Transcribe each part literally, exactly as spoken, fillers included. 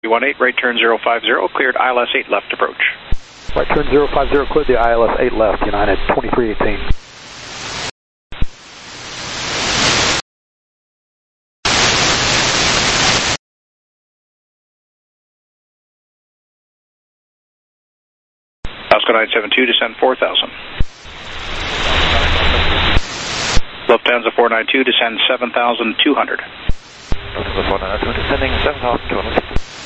one eight, right turn zero five zero, cleared I L S eight left approach. Right turn zero five zero, cleared the I L S eight left, United twenty-three eighteen. Oscar nine seven two, descend four thousand. Lufthansa four nine two, descend seven thousand two hundred. Lufthansa four nine two, descending seven thousand two hundred.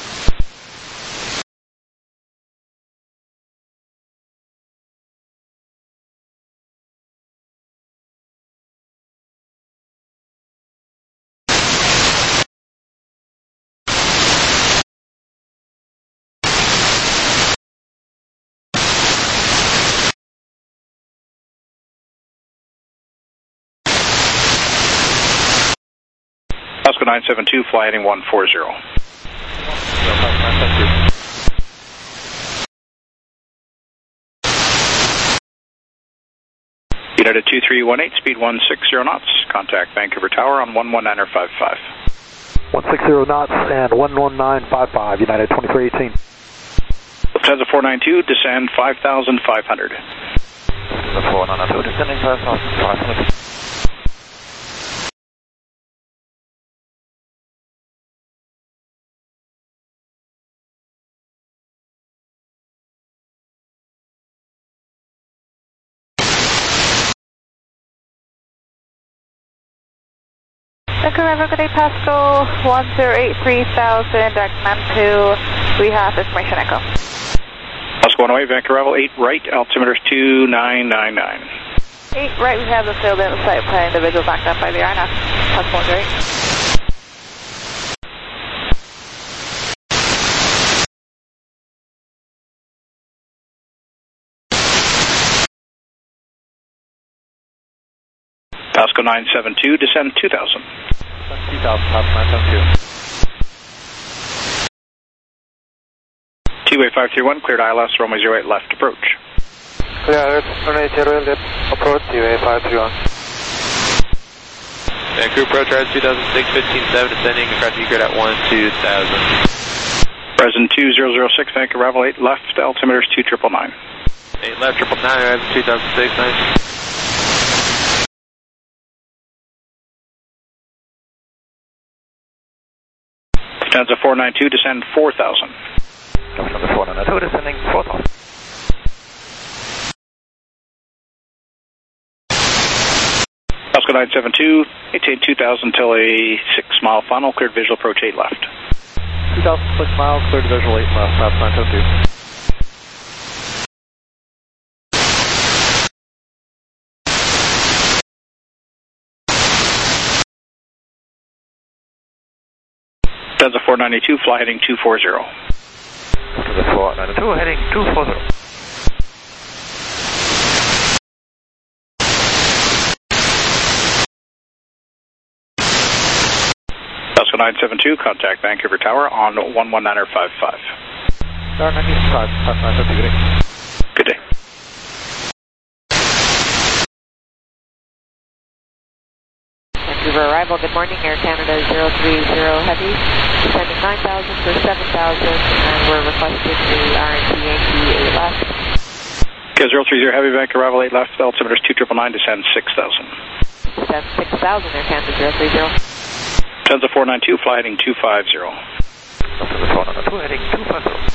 Oscar nine seven two, fly heading one four zero. United two three one eight, speed one six zero knots, contact Vancouver Tower on one one nine five five. one six zero knots and one one nine five five, United twenty-three eighteen. Lufthansa four nine two, descend five thousand five hundred. Lufthansa four nine two, descending five thousand five hundred. Vancouver, good day, Pascal, one zero eight three thousand, direct man two, we have information echo. Oscar one oh eight, Vancouver eight right, altimeter is two nine nine nine. eight right, we have the field in the site plan, individual backed up by the I N F, Pascal one zero eight. Pascal nine seven two, descend two thousand. two thousand, Pascal nine seven two. T-Way five three one, cleared I L S, runway zero eight left approach. Clear, runway zero eight left approach, T-Way five three one. Vancouver approach, rise two thousand six, fifteen seven, descending across the grid at one two thousand. Present two zero zero six, Vancouver Arrival eight left, altimeter is two nine nine nine. eight left, triple nine, rise two thousand six, nice. Lufthansa four nine two, descend four thousand. Lufthansa four nine two, descending four thousand. Oscar nine seven two, maintain two thousand till a six mile final, cleared visual approach eight left. two thousand six miles, cleared visual eight left, Pascal nine seven two. Lufthansa four ninety-two, fly heading two four zero. Lufthansa four ninety-two, heading two four zero. Oscar nine seven two, contact Vancouver Tower on one one nine five five. Tower ninety-five, Pascal nine seven two, good day. Good day. Vancouver arrival, good morning, Air Canada zero three zero Heavy, descending nine thousand for seven thousand, and we're requesting the R N T Yankee eight left. Okay, zero three zero Heavy, Vancouver Arrival eight left, altimeter is two nine nine nine, descend six thousand. Descend six thousand, Air Canada zero three zero. Lufthansa four nine two, fly heading two five zero. Lufthansa four nine two, heading two five zero.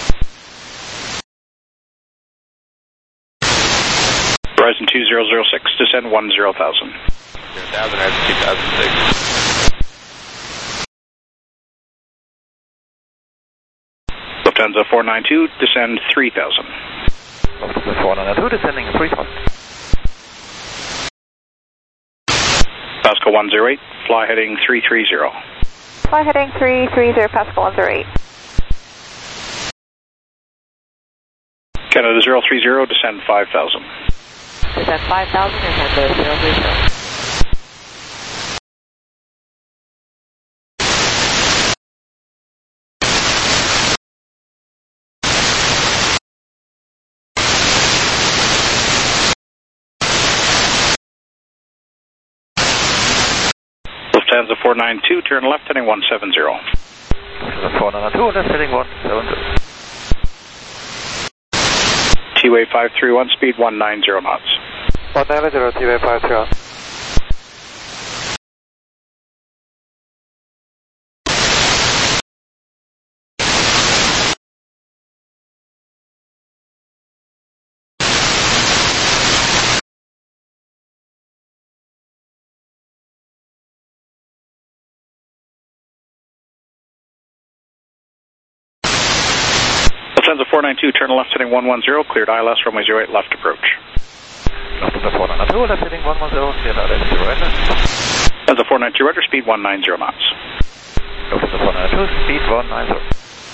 Horizon two zero zero six, descend one zero thousand. zero thousand, Horizon two thousand six. Lufthansa four nine two, descend three thousand. Lufthansa four nine two, descending three thousand. Pascal one zero eight, fly heading three three zero. Fly heading three three zero, Pascal one zero eight. Canada zero three zero, descend five thousand. Descend five thousand, Air Canada zero three zero. Lufthansa four nine two, turn left heading one seven zero. four nine two, that's heading one seven two. T-Wave five three one, speed one nine zero knots. one nine zero, T-Wave five three one. Lufthansa four nine two, turn left heading one one zero, cleared I L S, runway zero eight, left approach. Lufthansa four nine two, left heading one one zero, cleared I L S, zero eight. Lufthansa four nine two, roger, speed one nine zero knots. Lufthansa four nine two, speed one nine zero.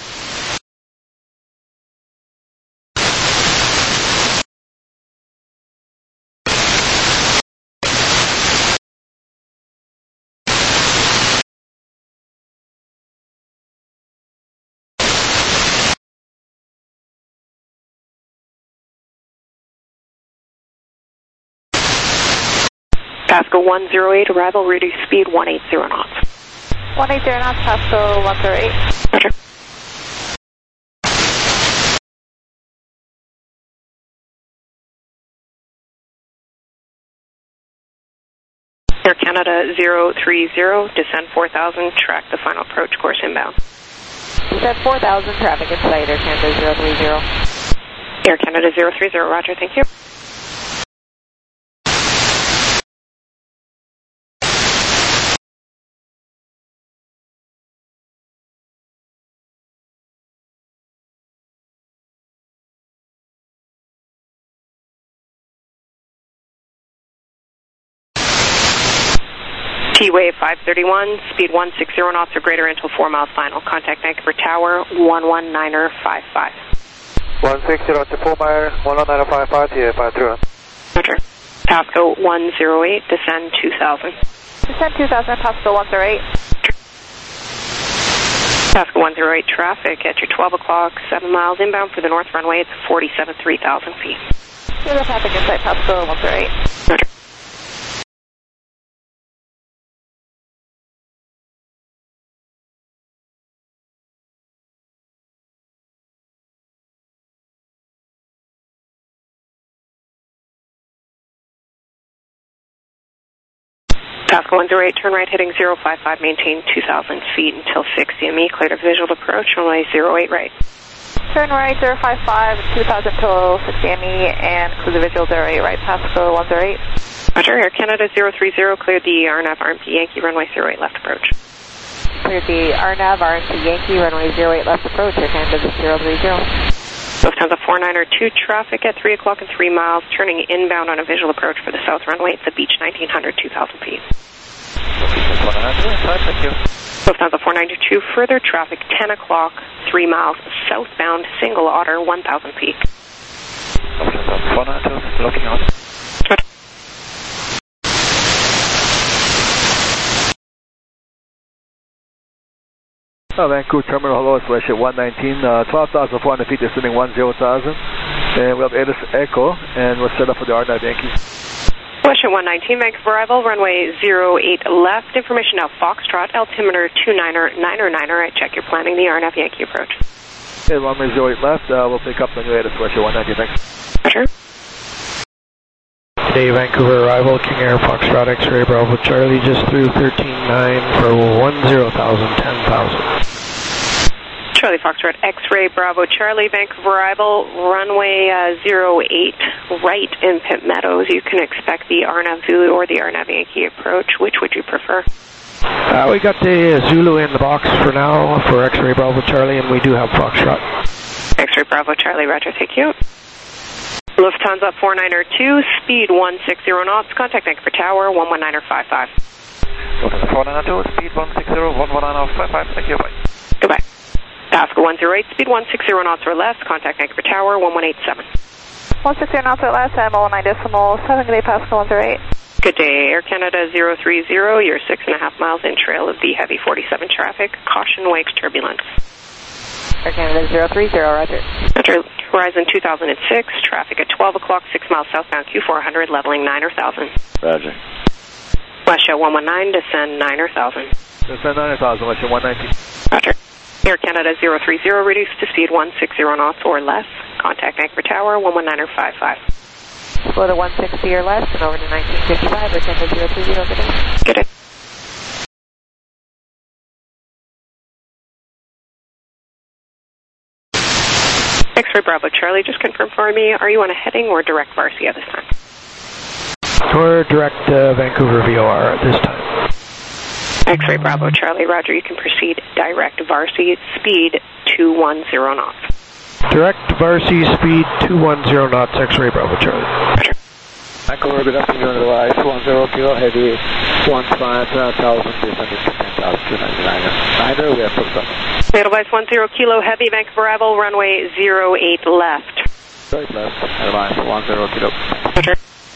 Pasco one zero eight, arrival, reduce speed one eighty knots. one eighty knots, Pasco one zero eight. Roger. Air Canada zero three zero, descend four thousand, track the final approach course inbound. Descend four thousand, traffic in sight, Air Canada zero three zero. Air Canada zero three zero, roger, thank you. T-Wave five thirty one, speed one six zero knots or greater until four miles final. Contact Vancouver Tower, one one niner five five. one six zero to four mile, one one niner five five, T-Wave five three one. Roger. Pasco one zero eight, descend two thousand. Descend two thousand, Pasco one zero eight. Pasco one zero eight, traffic at your twelve o'clock, seven miles inbound for the north runway. It's forty-seven, three thousand feet. Clear the traffic in sight, Pasco one zero eight. Roger. Pasco one zero eight, turn right heading zero five five, maintain two thousand feet until six C M E, cleared a visual approach, runway zero eight right. Turn right zero five five, two thousand till six C M E, and clear the visual zero eight right, Pasco one zero eight. Roger, Air Canada zero three zero, cleared the R N A V R M P Yankee, runway zero eight left approach. Cleared the R N A V R M P Yankee, runway zero eight left approach, Air Canada zero three zero. Lufthansa four niner two, traffic at three o'clock and three miles, turning inbound on a visual approach for the south runway. It's the Beach nineteen hundred, two thousand feet. Lufthansa four niner two, further traffic ten o'clock, three miles, southbound, single otter, one thousand feet. Lufthansa four niner two, looking out. Uh, Vancouver Terminal, hello, it's Westjet one nineteen, uh, twelve thousand four hundred feet, descending one zero thousand. And we have Edis Echo, and we're set up for the R N A V Yankee. Westjet one nineteen, Vancouver arrival, runway zero eight left. Information now, Foxtrot, altimeter two niner niner niner. I check you're planning the R N A V Yankee approach. Okay, runway zero eight left, uh, we'll pick up the new Edis Westjet one nineteen, thanks. Roger. Today, Vancouver arrival, King Air, Foxtrot, X-Ray, Bravo, Charlie, just through thirteen nine for one zero thousand, ten thousand. Charlie Foxtrot, X-Ray, Bravo, Charlie, Vancouver arrival, runway uh, zero eight right in Pitt Meadows. You can expect the R N A V Zulu or the R N A V Yankee approach. Which would you prefer? Uh, we got the Zulu in the box for now for X-Ray, Bravo, Charlie, and we do have Foxtrot. X-Ray, Bravo, Charlie, roger, thank you. Lufthansa four niner two, speed one six zero knots, contact Vancouver Tower, one one niner five five. Lufthansa four niner two, speed one six zero, one one niner five five, thank you, bye. Goodbye. Pasco one zero eight, speed one six zero knots or less, contact Vancouver Tower, one one eight seven. one six zero knots or less, M O nine decimal seven, good day, Pasco one zero eight. Good day, Air Canada zero three zero, you're six and a half miles in trail of the heavy forty-seven traffic, caution wakes turbulence. Air Canada zero three zero, roger. Enter Horizon two thousand six, traffic at twelve o'clock, six miles southbound Q four hundred, leveling niner thousand. Roger. Westjet one one nine, descend niner thousand. Descend niner thousand, Westjet one nineteen. Roger. Air Canada zero three zero, reduced to speed one sixty knots or less. Contact Anchor Tower one one nine er five five. Slow to one sixty or less and over to nineteen fifty-five, Air Canada zero three zero, good day. Good day. X-Ray Bravo Charlie, just confirm for me, are you on a heading or direct Varsity at this time? We're direct uh, Vancouver V O R at this time. X-Ray Bravo Charlie, roger, you can proceed direct Varsity, speed two one zero knots. Direct Varsity, speed two one zero knots, X-Ray Bravo Charlie. Roger. Vancouver, good afternoon, advice, one zero kilo, heavy, one five thousand, descending to ten thousand two ninety-nine. Niner, we have put up. Advice one zero kilo, heavy, Vancouver arrival, runway zero eight left. Right left, advice, one zero kilo. Roger.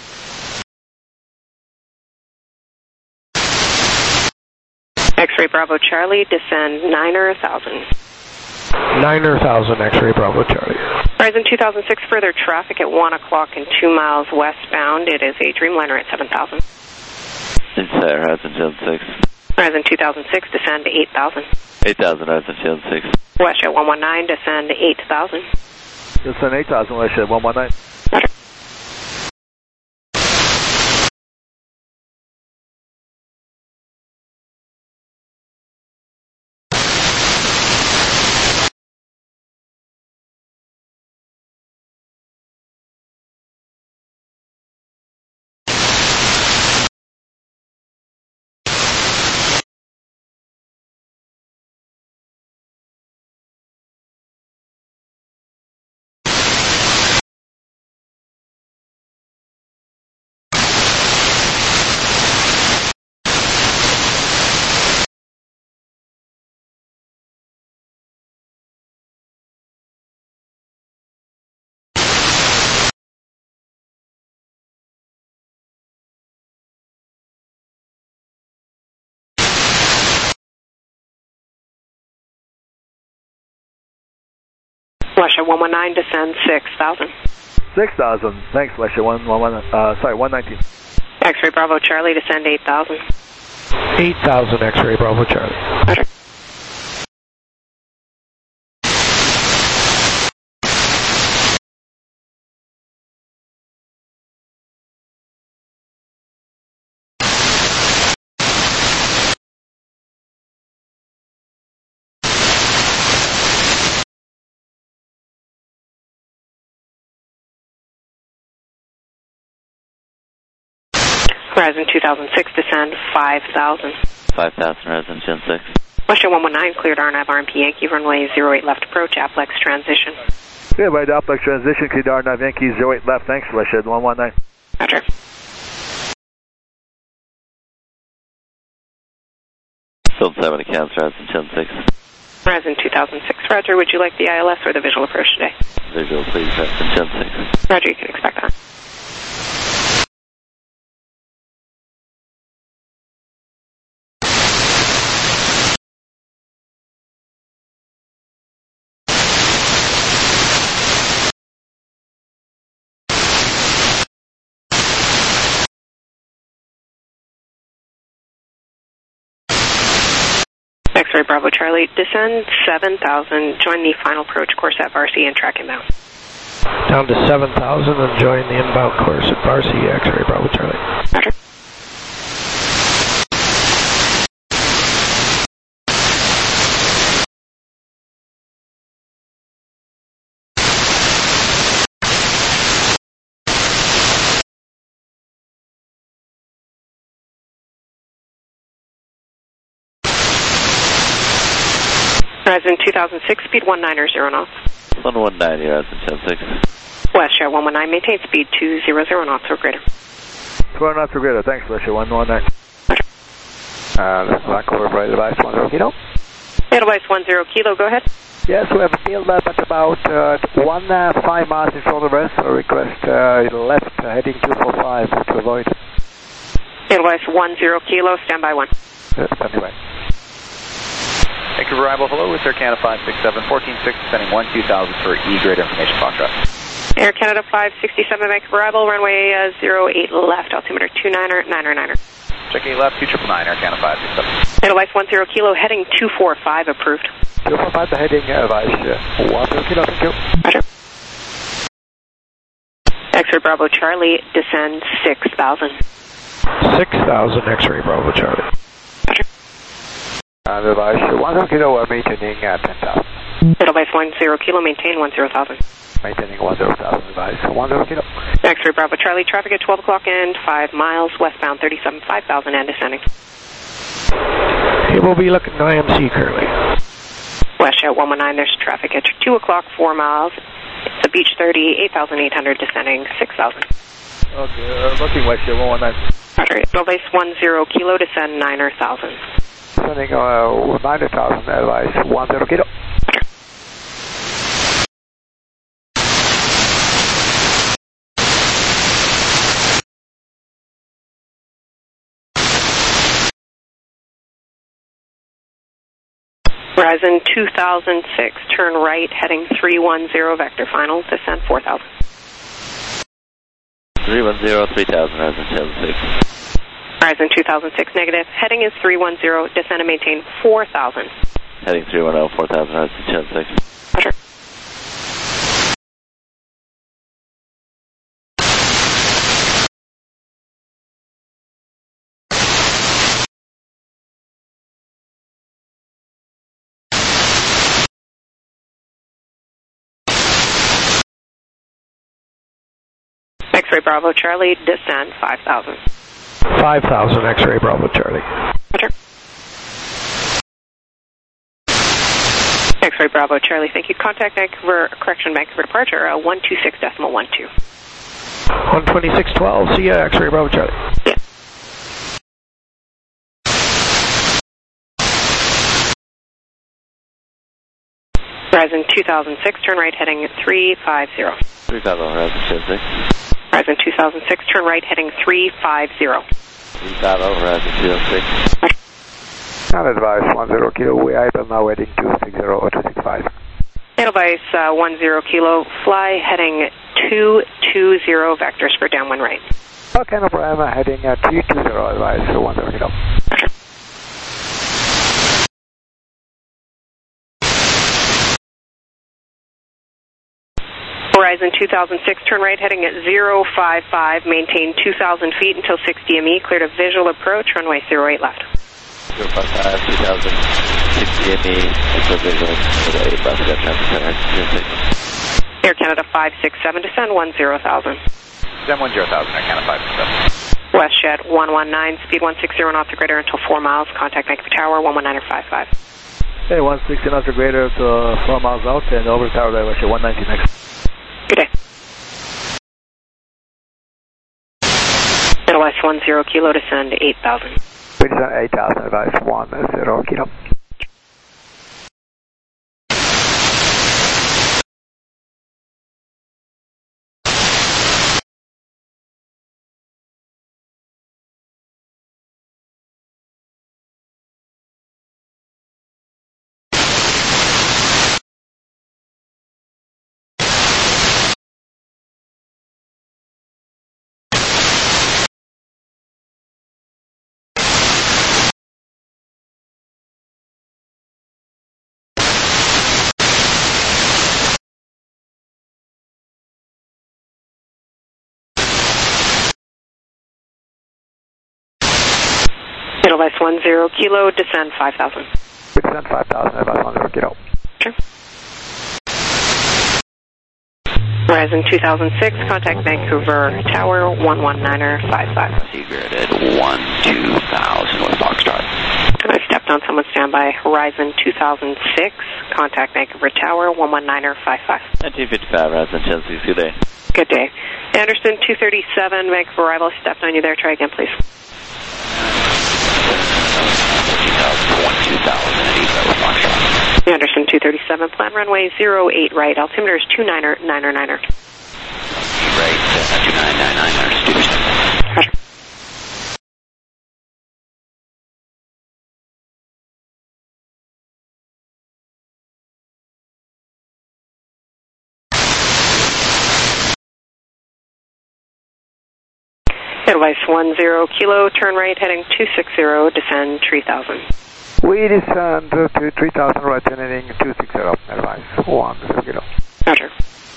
X-Ray Bravo Charlie, descend niner thousand. niner thousand, X-Ray Bravo Charlie. Horizon two thousand six, further traffic at one o'clock and two miles westbound. It is a Dreamliner at seven thousand. Inside Horizon two thousand six. Horizon two thousand six, descend eight thousand. eight thousand, Horizon two thousand six. WestJet one one nine, descend eight thousand. Descend eight thousand, WestJet one one nine. Roger. WestJet one one nine, descend six thousand. six thousand, thanks, WestJet one one one, uh, sorry, one nineteen. X-Ray Bravo Charlie, descend eight thousand. eight thousand, X-Ray Bravo Charlie. Roger. Horizon two thousand six, descend five thousand. five thousand, Horizon two thousand six. WestJet one one nine, cleared R N A V R M P Yankee, runway zero eight left approach, Aplex transition. Yeah, right, Aplex transition, cleared R N A V Yankee zero eight left, thanks, WestJet one one nine. Roger. Field seven accounts, Horizon two thousand six. Horizon two thousand six, roger, would you like the I L S or the visual approach today? Visual, please, Horizon two thousand six. Roger, you can expect that. X-Ray Bravo Charlie, descend seven thousand, join the final approach course at Varsity and track inbound. Down to seven thousand and join the inbound course at Varsity, X-Ray Bravo Charlie. Roger. Horizon two thousand six, speed one nine zero knots. one one nine, Horizon two thousand six. WestJet one one nine, maintain speed two hundred knots or greater. two hundred knots or greater, thanks, WestJet one one nine. Roger. Uh, this is Vancouver, right, advice one zero kilo. Advice one zero kilo, go ahead. Yes, we have a field map at about uh, one uh, five miles in front of us, so request uh, left, uh, heading two four five to avoid. Advice one zero kilo, standby one. Uh, standby by. Vancouver arrival, hello, with Air Canada five six seven, fourteen six, sending one two thousand for E-grade information, Foxtrot. Air Canada five sixty-seven, Vancouver arrival, runway uh, zero eight left, altimeter two niner, niner niner. Checking left, two triple nine, Air Canada five sixty-seven. Edelweiss one zero kilo, heading two four five, approved. two four five, the heading, Edelweiss, uh, one zero kilo, thank you. Roger. X-ray Bravo Charlie, descend six thousand. six thousand X-ray Bravo Charlie. Roger. Edelweiss, one zero kilo, we're maintaining uh, ten thousand. Edelweiss one zero kilo, maintain one zero thousand. Maintaining one zero thousand, Edelweiss, one zero kilo. X-ray Bravo Charlie, traffic at twelve o'clock and five miles, westbound thirty-seven five thousand and descending. It will be looking I M C currently. WestJet one one nine, there's traffic at two o'clock, four miles. The Beach thirty, eight thousand eight hundred, descending six thousand. Okay, uh, looking WestJet one one nine. Roger, Edelweiss one zero kilo, descend niner thousand. Descending uh, niner thousand, Edelweiss, one zero kilo. Horizon two thousand six, turn right, heading three one zero, vector final, descend four thousand. three one zero, three thousand, Horizon two thousand six. Horizon two thousand six, negative, heading is three one zero, descend and maintain four thousand. Heading three one zero, four thousand, Horizon two thousand six. Roger. X-ray Bravo Charlie, descend five thousand. five thousand X-ray Bravo Charlie. Roger. X-ray Bravo Charlie, thank you. Contact Vancouver, correction, Vancouver departure, uh, one two six decimal one two. one twenty-six twelve, see ya, X-ray Bravo Charlie. Yeah. Horizon two thousand six, turn right, heading three five zero. three thousand, Horizon two thousand six. Horizon two thousand six, turn right, heading three five zero. three thousand, Horizon two thousand six. Not Edelweiss, one zero kilo, we idle now heading two six zero or two six five. Edelweiss uh, one zero kilo, fly heading two two zero, vectors for downwind right. Okay, no problem, heading uh, two two zero, Edelweiss, so one zero kilo. Roger. Horizon two thousand six, turn right, heading at zero five five, maintain two thousand feet until six D M E, cleared a visual approach, runway zero eight left. zero five five, two thousand, six D M E, extra visual, zero eight left, got traffic center, two six. Air Canada five six seven, descend one zero thousand. Descend one zero thousand, Air Canada five six seven. WestJet one one nine, speed one sixty off the greater until four miles, contact Vancouver Tower, one one nine five five. Okay, one sixty knots or greater to uh, four miles out, and over the tower, WestJet one ninety next. Good day. Edelweiss one zero kilo, descend eight thousand. We descend eight thousand, Edelweiss one zero kilo. Edelweiss one zero kilo, descend five thousand. We descend five thousand, Edelweiss one zero kilo. Sure. Horizon two thousand six, contact Vancouver Tower, one one nine five five. Seagrid one two thousand, West Foxtrot. I stepped on someone's standby. Horizon two thousand six, contact Vancouver Tower, one one nine five five. nineteen fifty-five, Horizon Chelsea, good day. Good day. Anderson two thirty-seven, Vancouver arrival, stepped on you there. Try again, please. two thousand, West Foxtrot. Anderson two thirty-seven, plan runway zero eight right, altimeter is two niner niner niner. Right, uh, two nine nine nine, Stevenson. Roger. Edelweiss one zero kilo, turn right heading two six zero, descend three thousand. We descend to three thousand, right heading two six zero, Edelweiss one zero kilo. Roger.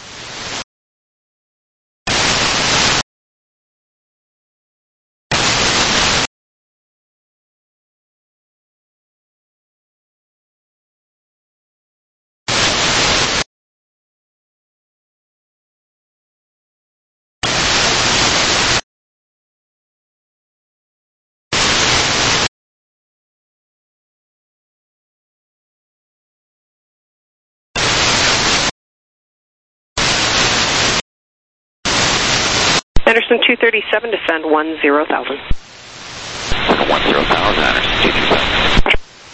Anderson two thirty-seven, descend one zero thousand. one zero thousand, Anderson two thirty-seven.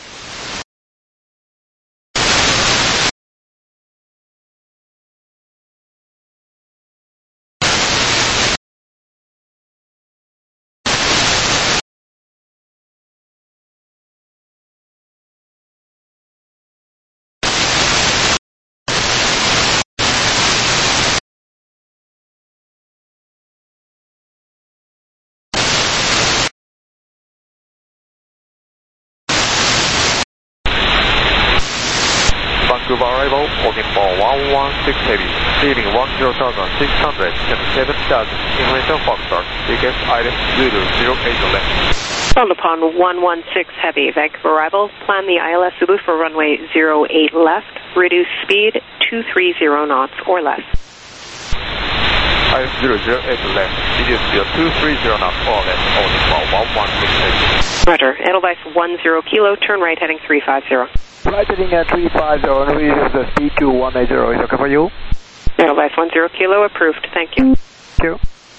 Vancouver arrival, holding for one one six heavy, leaving one zero thousand six hundred seventy-seven thousand, information Foxtrot, biggest item zero zero eight left. Called upon one one six heavy, Vancouver arrival, plan the I L S Zulu for runway zero eight left, reduce speed two three zero knots or less. Item zero zero eight left, reduce speed two three zero knots or less, holding for one one six heavy. Roger, Edelweiss one zero kilo, turn right heading three five zero. Right heading at three five zero, and reduce the speed to one eight zero, is okay for you? Edelweiss one zero kilo, approved, thank you. Thank you.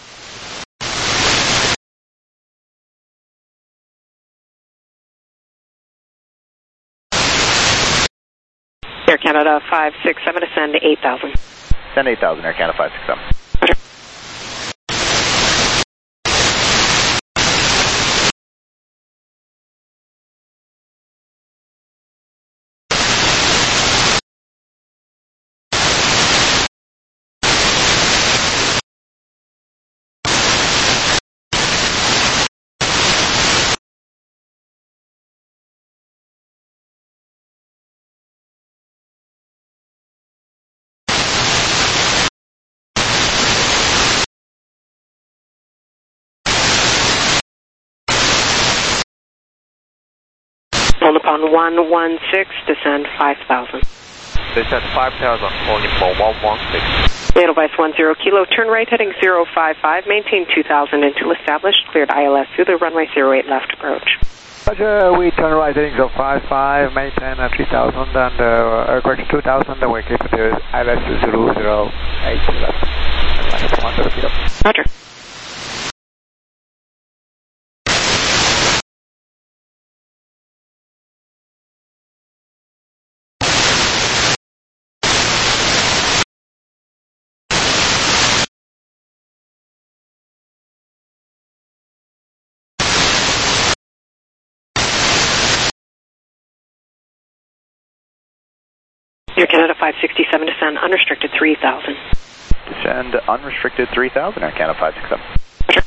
Air Canada five six seven, ascend eight thousand. Send eight thousand, Air Canada five six seven. Roger. Called upon one one six, descend five thousand. Descend five thousand, holding for one one six. Edelweiss one zero kilo, turn right heading zero five five, maintain two thousand until established, cleared I L S through the runway zero eight left approach. Roger, we turn right heading zero five five, maintain uh, three thousand and uh, correction two thousand, and we keep it to I L S zero zero eight left. one zero kilo. Roger. Air Canada five sixty-seven, descend unrestricted three thousand. Descend unrestricted three thousand, Air Canada five six seven. Roger.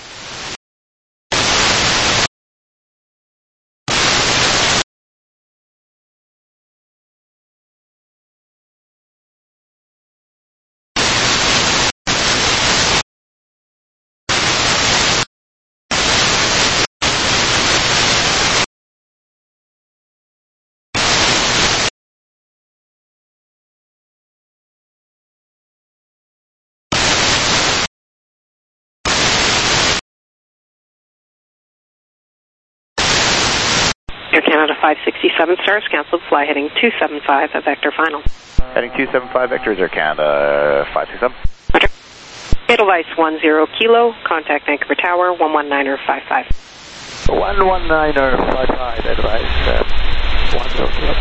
Air Canada five sixty-seven, stars canceled, fly heading two seven five, a vector final. Heading two seven five, vectors, Air Canada five six seven. Roger. Edelweiss one zero kilo, contact Vancouver Tower, one one niner five five. one one niner five five, Edelweiss uh, one zero kilo.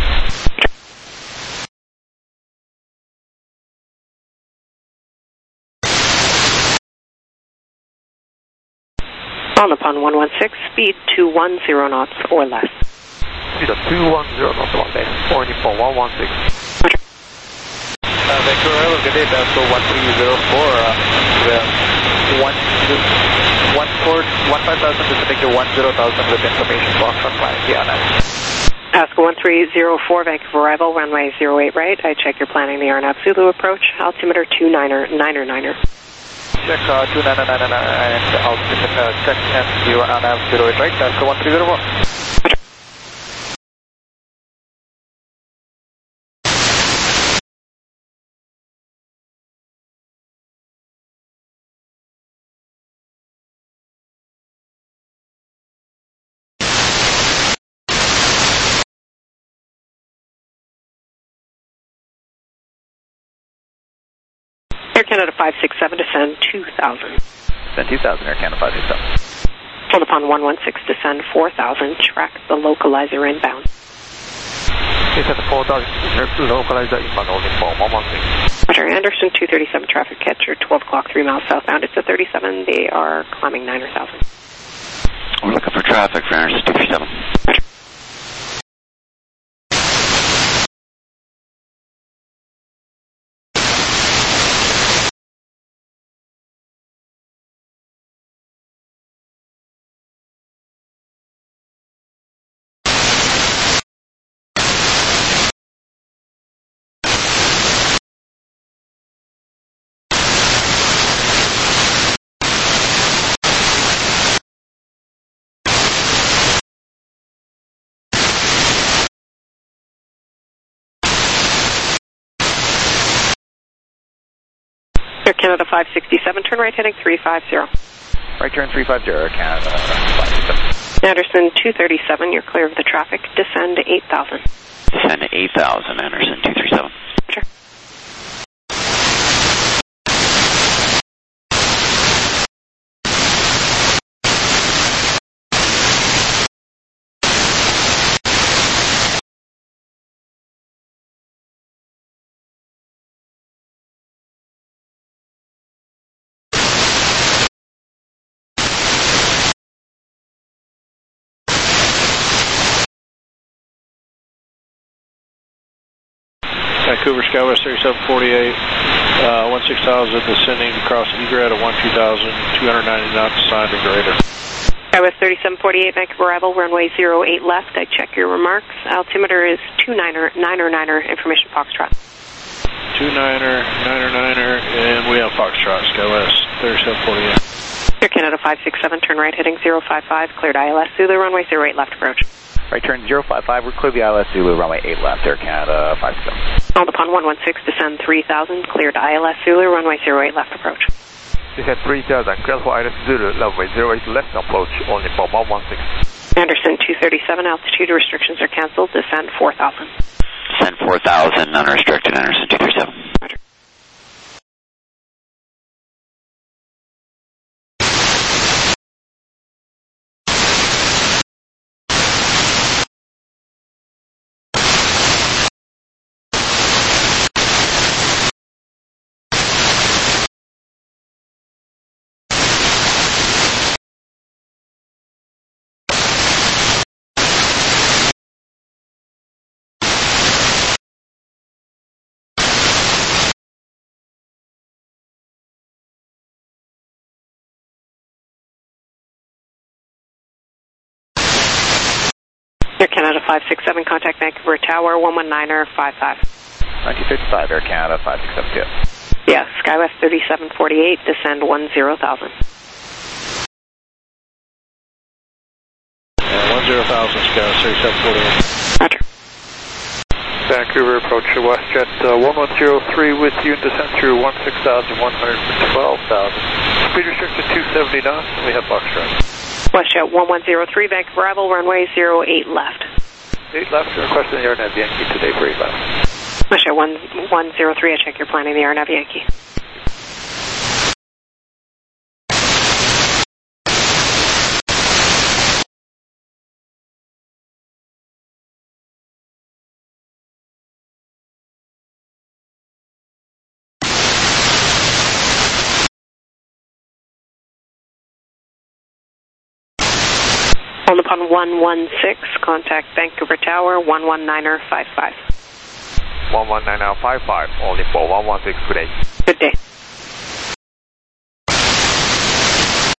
Called upon one one six, speed two one zero knots or less. Speed of two one zero knots or less, pointing for one one six. Roger. Uh, Vancouver, good day, Vasco one three zero four, uh, one one four, one five thousand descending to one zero thousand with information box on flying the R N A V. Oscar one three zero four, Vancouver arrival, runway zero eight right. I check you're planning the R N A V Zulu approach, altimeter two niner niner niner. Check uh, two niner niner and altimeter uh, check and zero R N A V zero eight right, Oscar one three zero four. Air Canada five six seven, descend two thousand. Descend two thousand, Air Canada five six seven. Hold upon one one six, descend four thousand, track the localizer inbound. Descend four thousand, localizer inbound, holding for one one six. Roger, Anderson two thirty-seven, traffic catcher, twelve o'clock, three miles southbound. It's a thirty-seven, they are climbing niner thousand. We're looking for traffic for Anderson two thirty-seven. Roger. Air Canada five sixty-seven, turn right heading three five zero. Right turn three five zero, Air Canada five six seven. Anderson two thirty-seven, you're clear of the traffic, descend eight thousand. Descend to eight thousand, Anderson two thirty-seven. Roger. Vancouver Skywest thirty-seven forty-eight, uh, one six thousand, descending across Egret at one two thousand, two hundred ninety knots, signed and greater. Skywest thirty-seven forty-eight, Vancouver arrival, runway zero eight left. I check your remarks. Altimeter is two niner niner niner, information Foxtrot. two niner niner niner, and we have Foxtrot, Skywest thirty-seven forty-eight. Air Canada five six seven, turn right heading zero five five, cleared I L S Zulu, runway zero eight left approach. Right turn zero five five, we're clear the I L S Zulu, runway eight left, Air Canada five six seven. Called upon one one six, descend three thousand, cleared I L S Zulu, runway zero eight left approach. Descend three thousand, clear for I L S Zulu, runway zero eight left approach, only for one one six. Anderson two thirty-seven, altitude restrictions are canceled, descend four thousand. Descend four thousand, unrestricted, Anderson two thirty-seven. Roger. Air Canada five six seven, contact Vancouver Tower, one one niner five five. nineteen fifty-five, Air Canada five six seven two. Yeah, Skywest thirty-seven forty-eight, descend one zero thousand. Uh, one zero thousand, Skywest thirty-seven forty-eight. Roger. Vancouver approach to WestJet uh, one one zero three with you, descend through one six thousand one hundred twelve thousand. Speed restricted two seventy knots, and we have Foxtrot. WestJet one one zero three, Vancouver arrival, runway zero eight left. eight left, requesting the R N A V Yankee today for eight left. WestJet one one zero three, I check you're planning the R N A V Yankee. Hold upon one one six, contact Vancouver Tower, one one niner five five. one one niner five five, only for one one six, good day. Good day.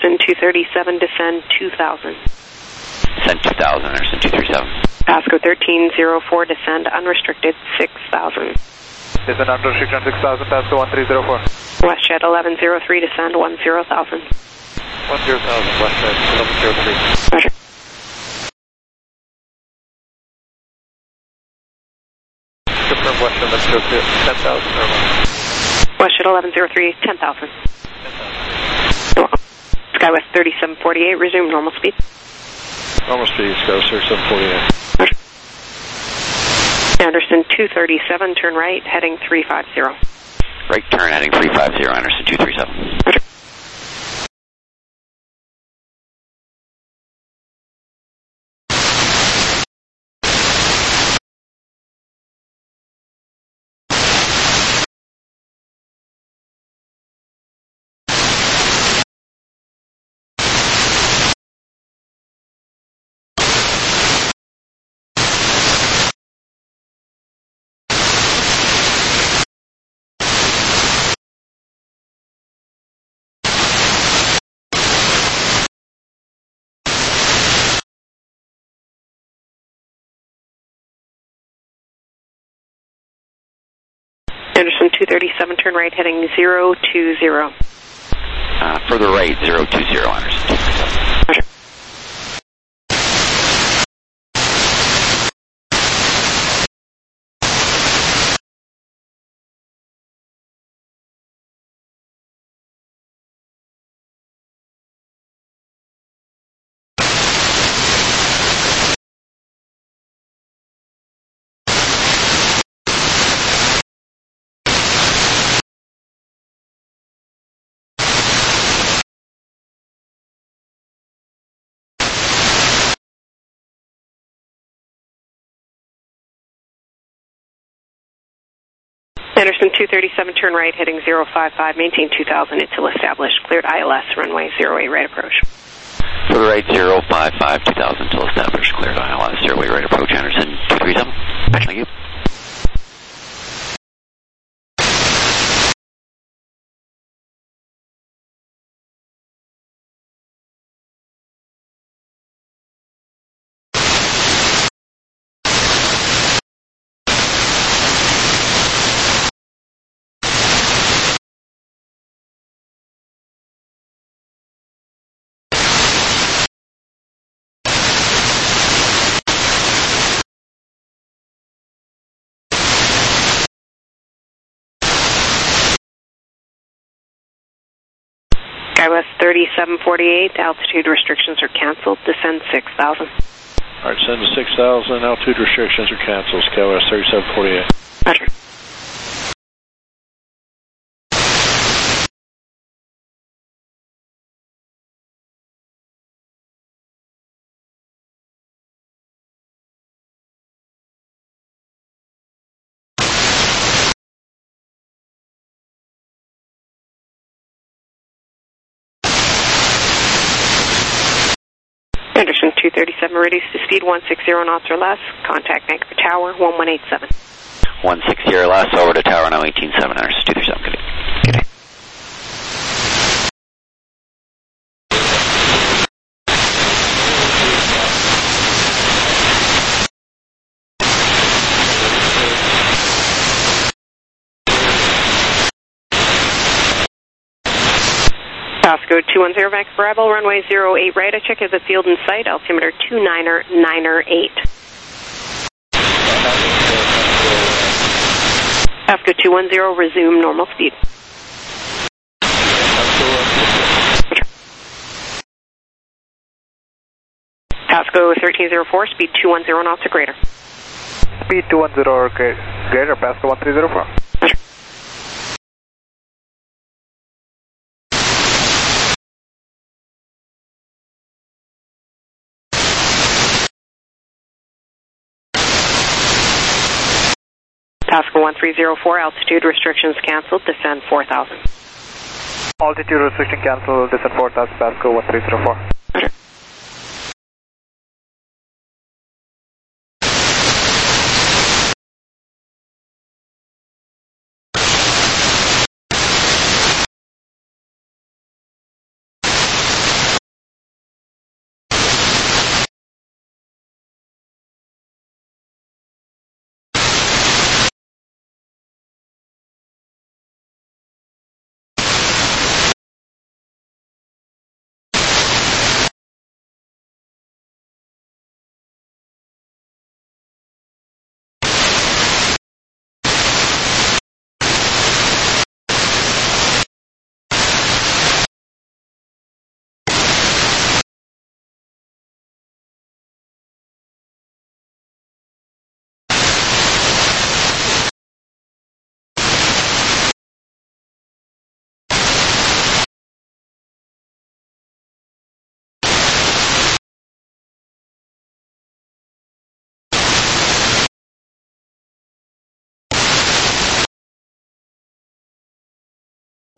Anderson two thirty-seven, descend two thousand. Descend two thousand, Anderson two thirty-seven. Pasco thirteen oh four, descend unrestricted six thousand. Descend unrestricted six thousand, Pasco one three zero four. WestJet eleven oh three, descend one zero thousand. one zero thousand, WestJet eleven oh three. Roger. Confirm WestJet eleven oh three, ten thousand or more. WestJet eleven oh three, ten thousand. SkyWest thirty-seven forty-eight, resume normal speed. Normal speed, SkyWest thirty-seven forty-eight. Roger. Anderson two thirty-seven, turn right, heading three fifty. Right turn heading three fifty, Anderson two thirty-seven. Roger. Anderson two thirty-seven, turn right, heading zero two zero. Uh, further right, zero two zero, Anderson two thirty-seven. Roger. Anderson two thirty-seven, turn right, heading zero five five, maintain two thousand until established. Cleared I L S, runway zero eight, right approach. Further right, zero five five, two thousand until established. Cleared I L S, zero eight, right approach, Anderson two thirty-seven. Thank you. SkyWest thirty-seven forty-eight, altitude restrictions are canceled. Descend six thousand. All right, send to six thousand. Altitude restrictions are canceled. SkyWest thirty-seven forty-eight. Roger. Anderson two thirty-seven, reduced to speed one sixty knots or less. Contact Vancouver Tower one one eight seven. one sixty or less, over to tower now eighteen seven, Anderson two thirty-seven. Good day. Good day. Pasco two one zero, Vancouver arrival, runway zero eight right. I check as a field in sight, altimeter two niner niner eight. Pasco two one zero, resume normal speed. Pasco thirteen oh four, speed two one zero knots or greater. Speed two one zero or greater, Pasco one three zero four. Pasco one three zero four, altitude restrictions canceled, descend four thousand. Altitude restriction cancelled, descend four thousand, Pasco one three zero four. Roger.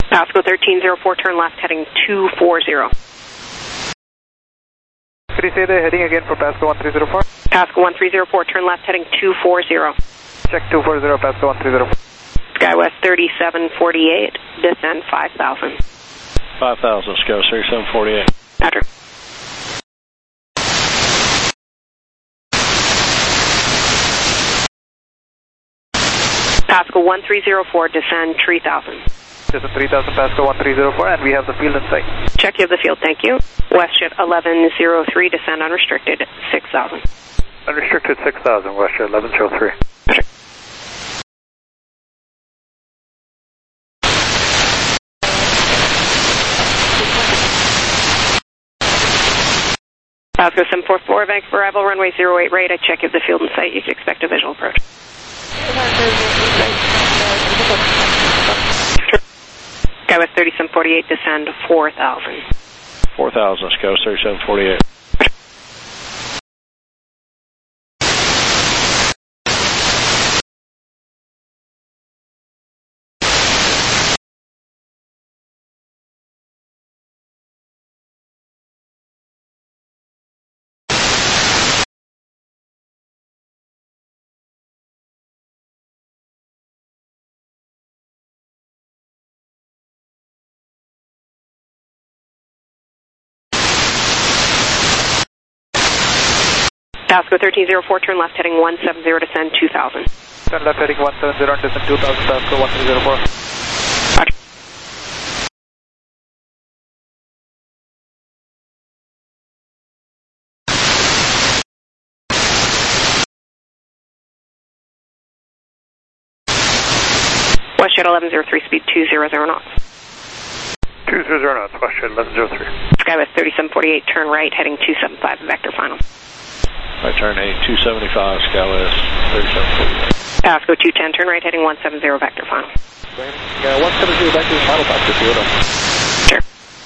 Pasco thirteen oh four, turn left, heading two four zero. Could you say the heading again for Pasco one three zero four? Pasco one three zero four, turn left, heading two four zero. Check two four zero, Pasco one three zero four. SkyWest thirty-seven forty-eight, descend five thousand. five thousand, SkyWest thirty-seven forty-eight. Roger. Pasco one three zero four, descend three thousand. Descend three thousand, Pasco one three zero four, and we have the field in sight. Check you have the field, thank you. WestJet eleven oh three, descend unrestricted six thousand. Unrestricted six thousand, WestJet eleven oh three. Roger. Pasco seven four four, Vancouver arrival, runway zero eight right. I check you have the field in sight. You can expect a visual approach. SkyWest thirty-seven forty-eight, descend four thousand. four thousand, SkyWest thirty-seven forty-eight. Pasco thirteen oh four, turn left, heading one seven zero, descend two thousand. Turn left heading one seven zero, descend two thousand, Pasco one three zero four. Roger. WestJet eleven oh three, speed two hundred knots. two hundred knots, WestJet eleven oh three. SkyWest thirty-seven forty-eight, turn right, heading two seven five, vector final. Right turn eight, two seventy-five, SkyWest thirty-seven forty-eight. Pasco two ten, turn right, heading one seven zero, vector final. Yeah, one seven zero, vector final, back to field. Sure.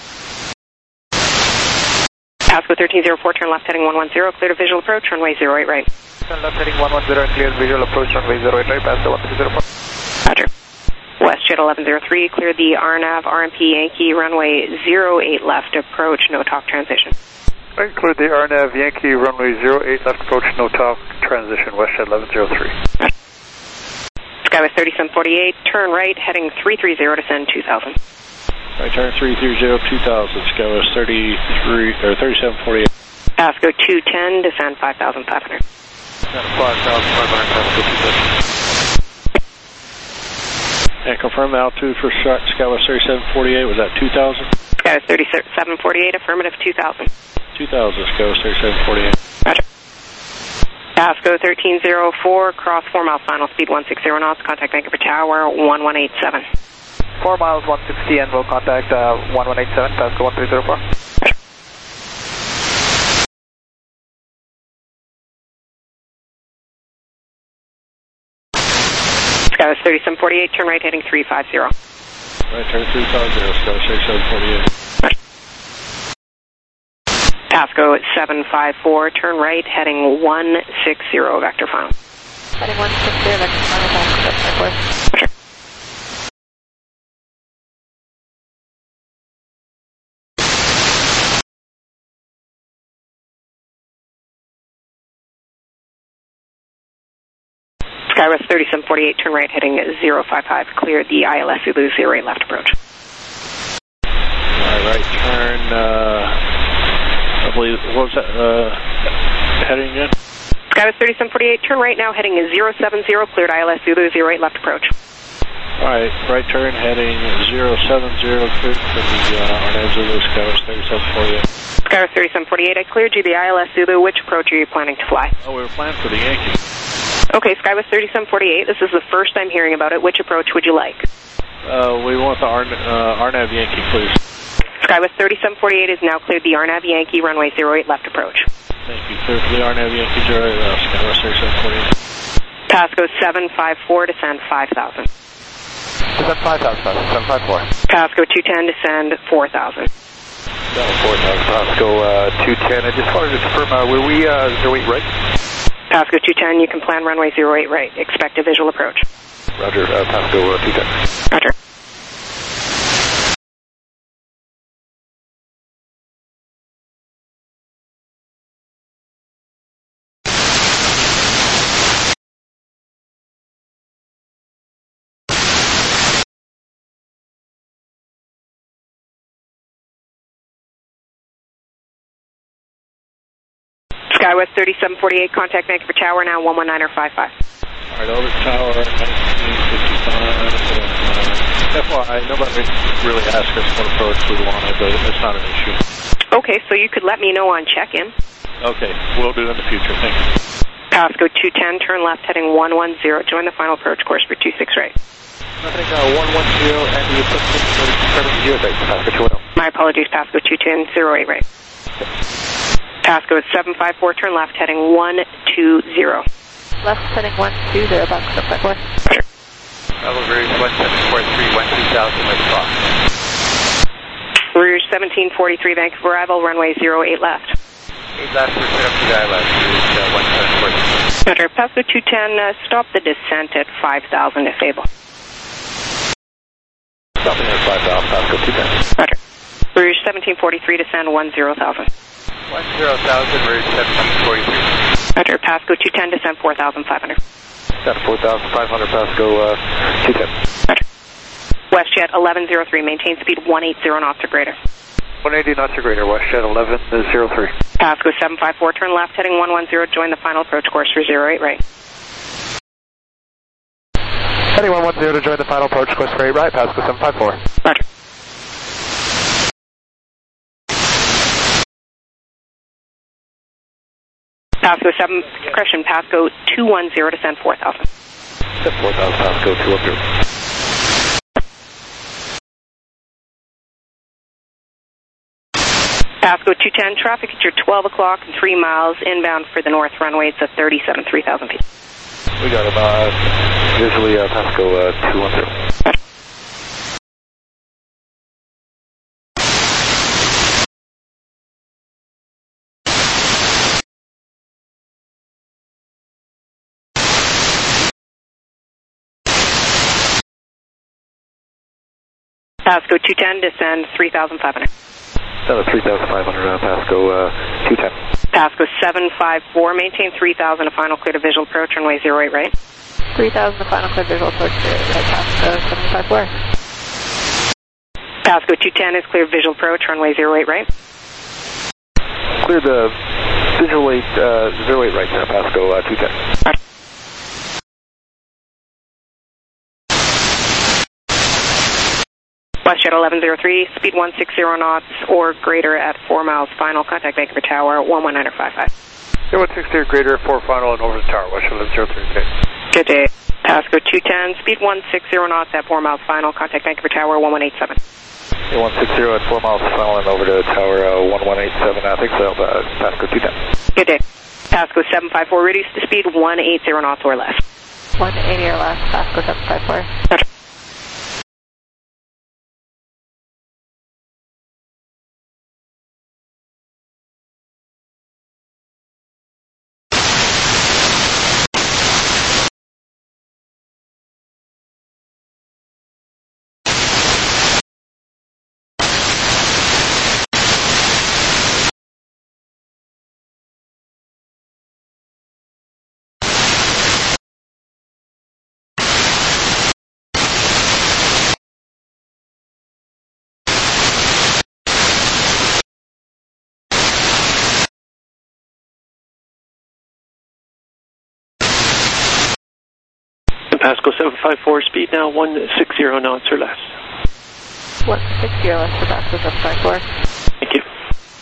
Pasco thirteen oh four, turn left, heading one one zero, clear to visual approach, runway zero eight right. Turn left heading one one zero, and clear visual approach, runway zero eight right, Pasco one three zero four. Roger. WestJet eleven oh three, clear the R NAV R M P Yankee, runway zero eight left, approach, no talk transition. I cleared the R NAV Yankee, runway zero eight left, approach, no talk, transition, WestJet eleven oh three. SkyWest thirty-seven forty-eight, turn right, heading three three zero, descend two thousand. Right turn three three zero, two thousand, SkyWest thirty-three, or thirty-seven forty-eight. Pasco two ten, descend five thousand five hundred. five thousand five hundred, Pasco two ten. And confirm the altitude for SkyWest thirty-seven forty-eight, was that two thousand? SkyWest thirty-seven forty-eight, affirmative two thousand. two thousand, SkyWest thirty-seven forty-eight. Roger. Pasco thirteen oh four, cross four miles, final speed one sixty knots, contact Vancouver Tower one one eight seven. four miles, one sixty, and we'll contact uh, one one eight seven, Pasco one three zero four. Roger. SkyWest thirty-seven forty-eight, turn right, heading three five zero. Right turn three five zero, SkyWest thirty-seven forty-eight. Pasco seven five four, turn right, heading one six zero, vector final. Heading one six zero, vector final, Pasco seven five four. Roger. SkyWest thirty-seven forty-eight, turn right, heading zero five five, clear the I L S Zulu zero eight left approach. Alright, right turn, uh, I believe, what was that, uh, heading again? SkyWest thirty-seven forty-eight, turn right now, heading zero seven zero, cleared I L S Zulu zero eight left approach. Alright, right turn heading zero seven zero, cleared for the uh, R NAV Zulu, SkyWest thirty-seven forty-eight. SkyWest thirty-seven forty-eight, I cleared you the I L S Zulu. Which approach are you planning to fly? Oh, we were planning for the Yankee. Okay, SkyWest thirty-seven forty-eight, this is the first I'm hearing about it. Which approach would you like? Uh, we want the R, uh, R NAV Yankee, please. SkyWest thirty-seven forty-eight is now cleared the R NAV Yankee, runway zero eight left approach. Thank you. Clear for the R NAV Yankee, zero eight, uh, SkyWest thirty-seven forty-eight. Pasco seven five four, descend five thousand. Descend five thousand, seven five four. Pasco two ten, descend four thousand. four thousand, Pasco uh, two ten. I just wanted to confirm, uh, were we uh, zero eight right? Pasco two ten, you can plan runway zero eight right. Expect a visual approach. Roger, uh, Pasco uh, two ten. Roger. SkyWest thirty-seven forty-eight, contact Vancouver Tower now, one one nine five five. All right, over tower, nineteen fifty-five. F Y I, nobody really asked us what approach we wanted, but it's not an issue. Okay, so you could let me know on check-in. Okay, we'll do in the future. Thank you. Pasco two ten, turn left heading one one zero. Join the final approach course for two six right. Nothing, uh, one one zero, and the approach for seven zero, Pasco two one zero. My apologies, Pasco two ten, zero eight right. Pasco seven five four, turn left heading one two zero. Left heading one two zero, Pasco seven five four. Roger. Level Rouge one seven four three, one two thousand, left cross. Rouge seventeen forty-three, Vancouver arrival, runway zero eight left. eight left, we're set up to guy left, Rouge uh, one seven four three. Roger, Pasco two ten, uh, stop the descent at five thousand if able. Stopping at five thousand, Pasco two ten. Roger. Rouge seventeen forty-three, descend one zero thousand. one zero thousand, Rouge seventeen forty-three. Roger, Pasco two ten, descend four thousand five hundred. Got four thousand five hundred, Pasco uh, two ten. Roger. WestJet eleven oh three, maintain speed one eighty knots or greater. one eighty knots or greater, WestJet eleven oh three. Pasco seven five four, turn left heading one one zero, join the final approach course for zero eight right. Heading one one zero to join the final approach course for eight right, Pasco seven five four. Roger. Pasco seven, correction, Pasco two one zero, descend four thousand. Set four thousand, Pasco two one zero. Pasco two ten, traffic at your twelve o'clock and three miles inbound for the north runway. It's a thirty-seven, three thousand feet. We got him, uh, visually, uh, Pasco uh, two one zero. Pasco two ten, descend three thousand five hundred. Another three thousand five hundred, uh, Pasco uh, two ten. Pasco seven five four, maintain three thousand, a final clear to visual approach, runway zero eight right. three thousand, the final clear visual approach to right, Pasco seven five four. Pasco two ten is clear visual approach, runway zero eight right. Clear the visual eight, uh, zero eight right now, Pasco uh, two ten. Roger. WestJet eleven oh three, speed one sixty knots or greater at four miles final, contact Vancouver Tower, one one nine five five. one sixty or greater at four final and over the tower, WestJet eleven oh three, okay. Good day. Pasco two ten, speed one sixty knots at four miles final, contact Vancouver Tower, one one eight seven. one sixty at four miles final and over to tower uh, one one eight seven, I think so, uh, Pasco two ten. Good day. Pasco seven five four, reduce the speed one eighty knots or less. one eighty or less, Pasco seven five four. Roger. Pasco seven five four, speed now one sixty knots or less. one sixty or less for Pasco seven five four. Thank you.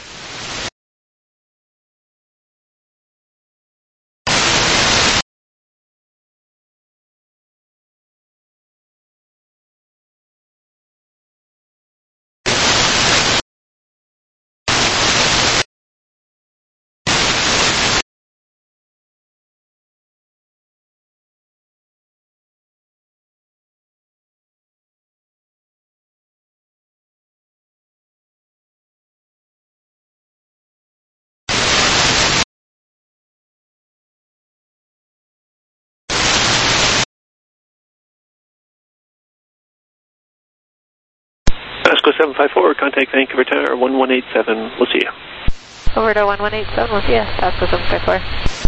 Pasco seven five four, contact Vancouver Tower, one one eight seven. We'll see you. Over to one one eight seven, we'll see you. Pasco seven five four.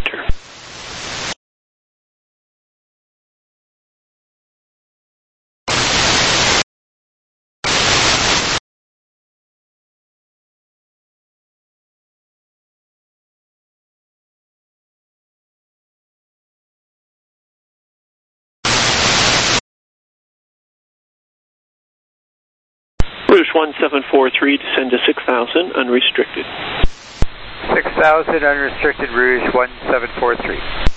British one seven four three, descend to six thousand, unrestricted. six thousand, unrestricted, Rouge one seven four three.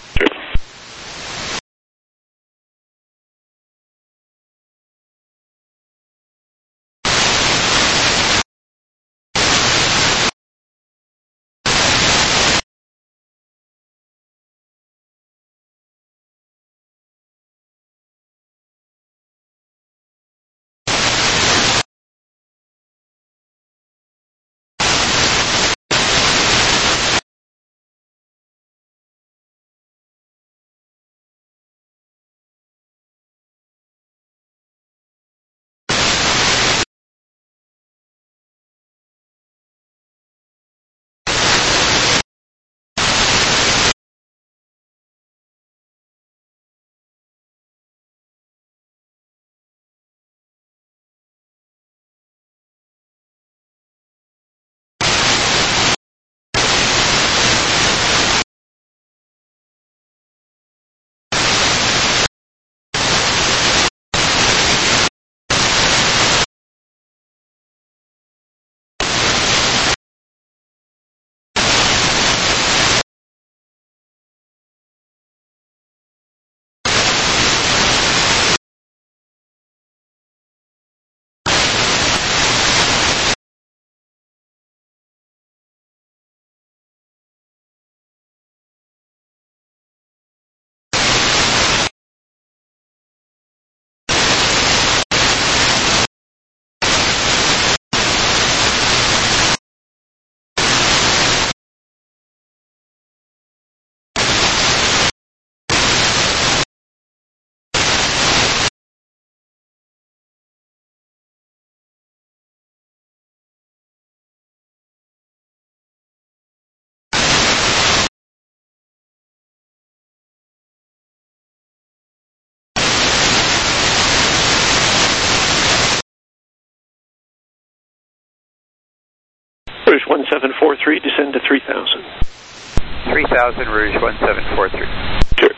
British one seven four three, descend to three thousand. three thousand, Rouge one seven four three. Sure.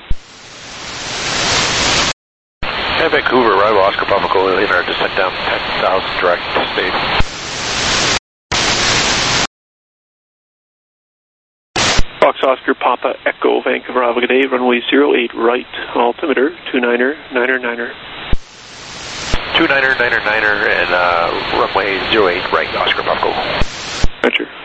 And Vancouver, arrival Oscar Papa Golden Leader, descend down ten thousand, direct to state. Fox Oscar Papa Echo Vancouver Bravo, good day, runway zero eight right, altimeter two niner niner niner. two niner niner niner and uh, runway zero eight right, Oscar Papa. Roger.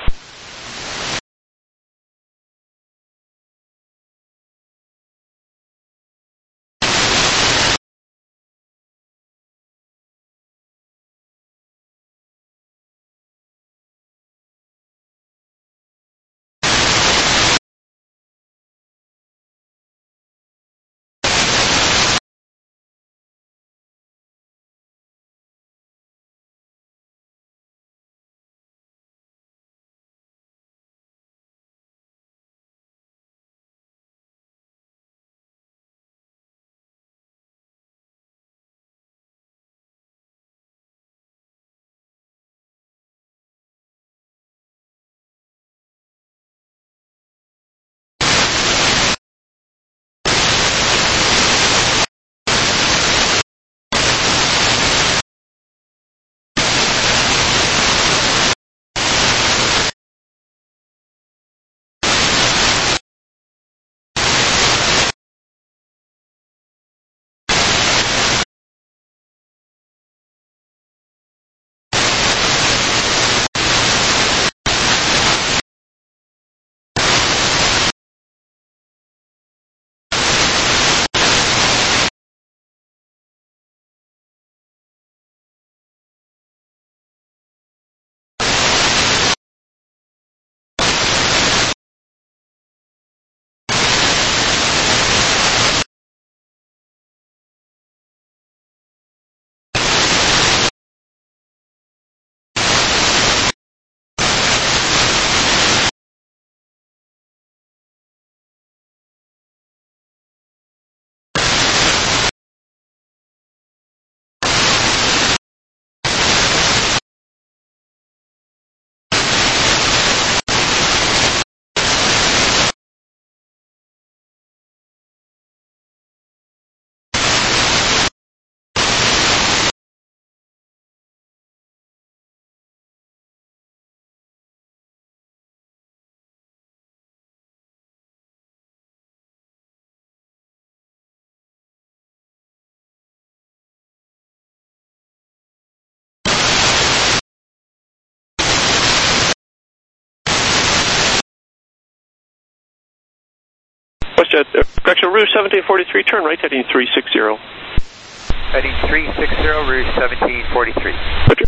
Jet, uh, correction, Rouge seventeen forty-three, turn right, heading three sixty. Heading three sixty, Rouge seventeen forty-three. Roger.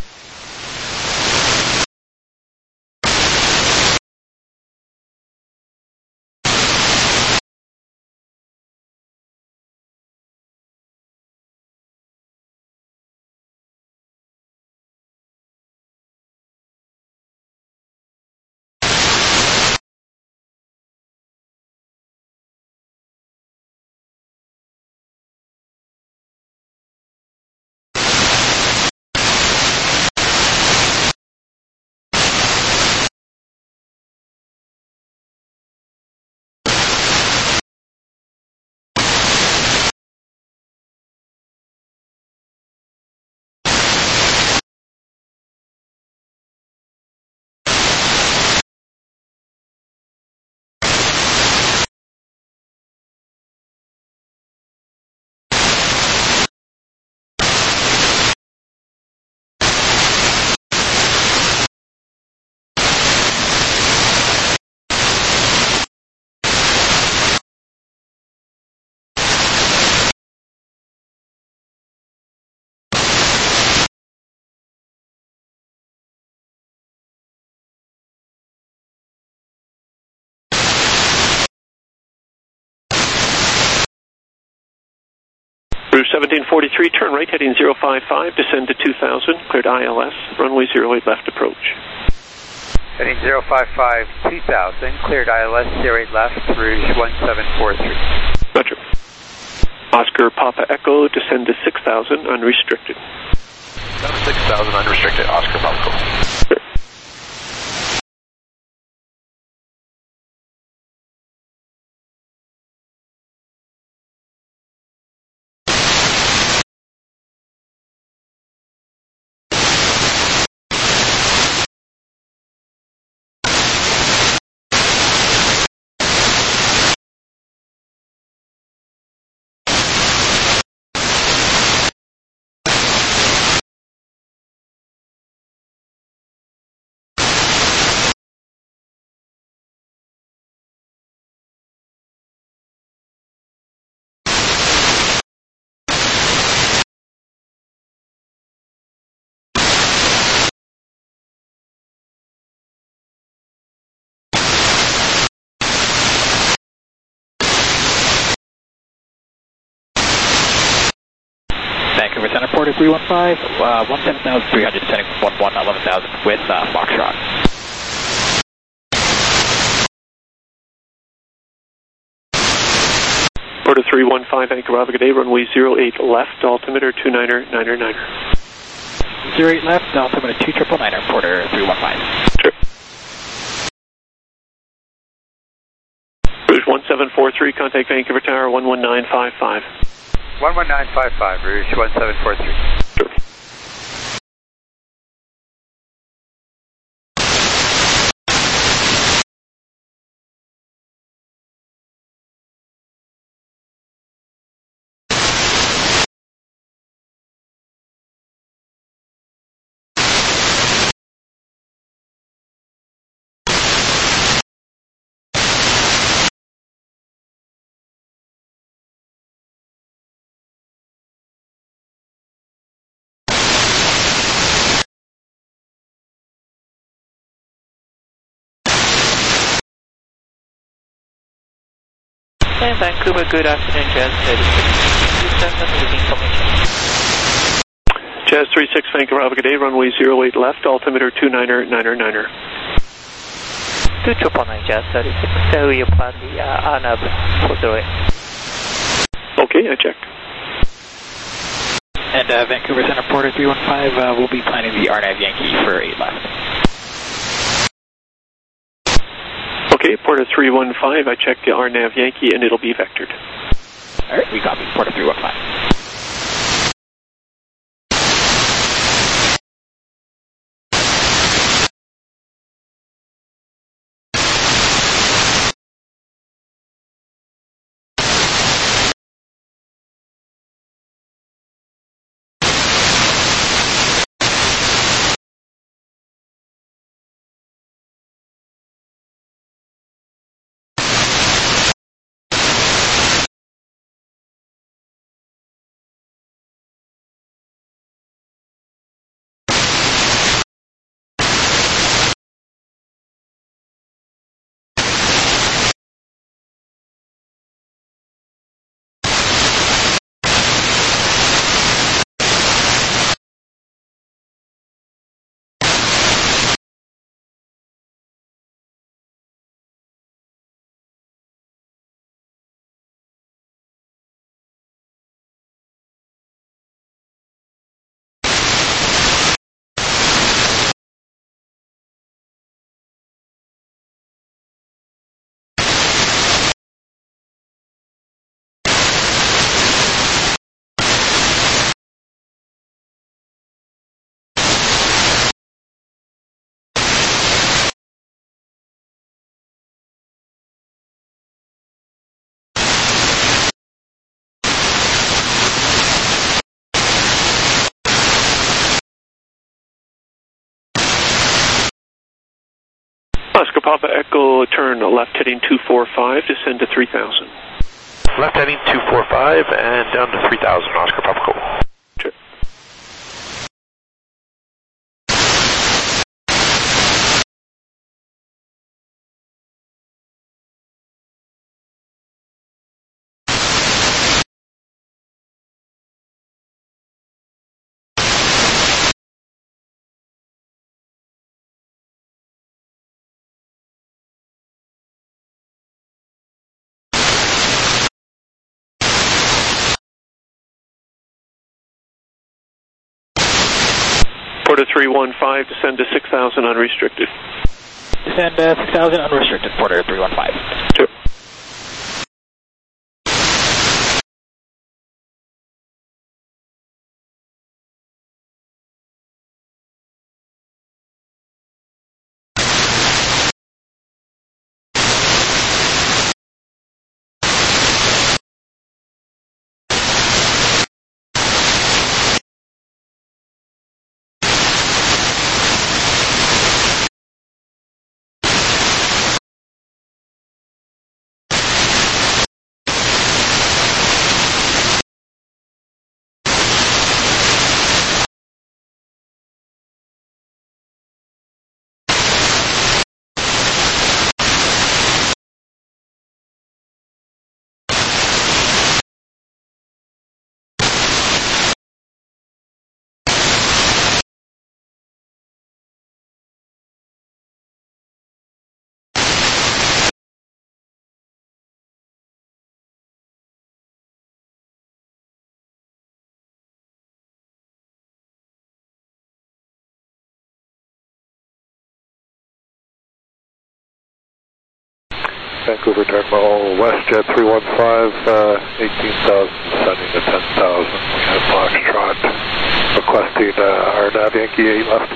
Rouge seventeen forty-three, turn right, heading zero five five, descend to two thousand, cleared I L S, runway zero eight left approach. Heading zero five five, two thousand, cleared I L S, zero eight left, Rouge one seven four three. Roger. Oscar Papa Echo, descend to six thousand, unrestricted. six thousand unrestricted, Oscar Papa. Sure. Vancouver Center, Porter three one five, uh, one seven thousand three hundred, descending one one eleven thousand with uh, Foxtrot. Porter three one five, Vancouver, good day, runway zero eight left, altimeter two niner niner niner. zero eight left, altimeter two triple niner, Porter three one five. Sure. Rouge one seven four three, contact Vancouver Tower one one nine five five. one one nine five five, Rouge one seven four three. Sure. And Vancouver, good afternoon, Jazz thirty-six. Jazz three six, Vancouver, have a good day, runway zero eight left, altimeter two niner niner niner. two triple nine, Jazz thirty-six. So you plan the uh, R N A V for zero eight. Okay, I check. And uh, Vancouver Center, Porter three one five, uh, we'll be planning the R N A V Yankee for eight left. Okay, Porter three one five, I check the R N A V Yankee and it'll be vectored. Alright, we copy, Porter three one five. Papa Echo, turn left heading two four five, descend to three thousand. Left heading two four five and down to three thousand, Oscar Papa Echo. Sure. Porter three one five, descend to six thousand unrestricted. Descend uh, six thousand unrestricted, Porter three one five. Sure. Vancouver Terminal, WestJet three one five, uh, eighteen thousand, descending to ten thousand. We have Foxtrot requesting uh, R N A V Yankee eight left.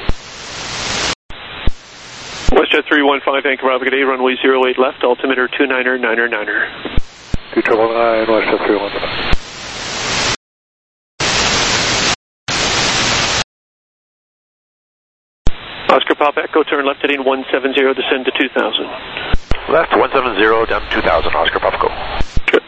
WestJet three one five, Vancouver Bravo, good day, runway zero eight left, altimeter two niner niner niner. two triple nine, WestJet three one five. Oscar Papa Echo, turn left heading one seven zero, descend to two thousand. Left one seven zero, down to two thousand, Oscar Papa Echo. Sure.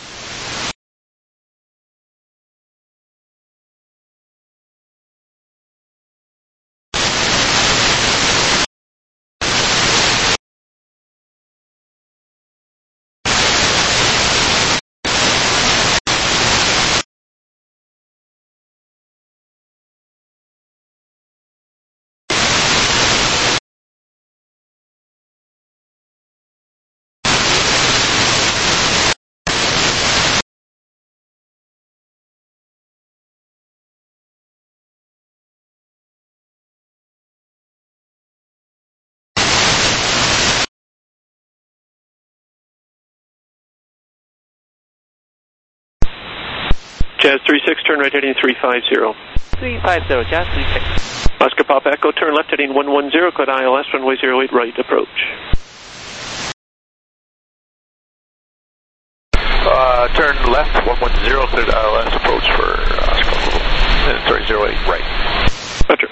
Jazz three six, turn right heading three five zero. three five zero, Jazz three six. Oscar Papa Echo, turn left heading one one zero, code I L S, runway zero eight right, approach. Uh, turn left one one zero, cleared I L S, approach for Oscar Papa Echo. Sorry, zero eight right. Roger.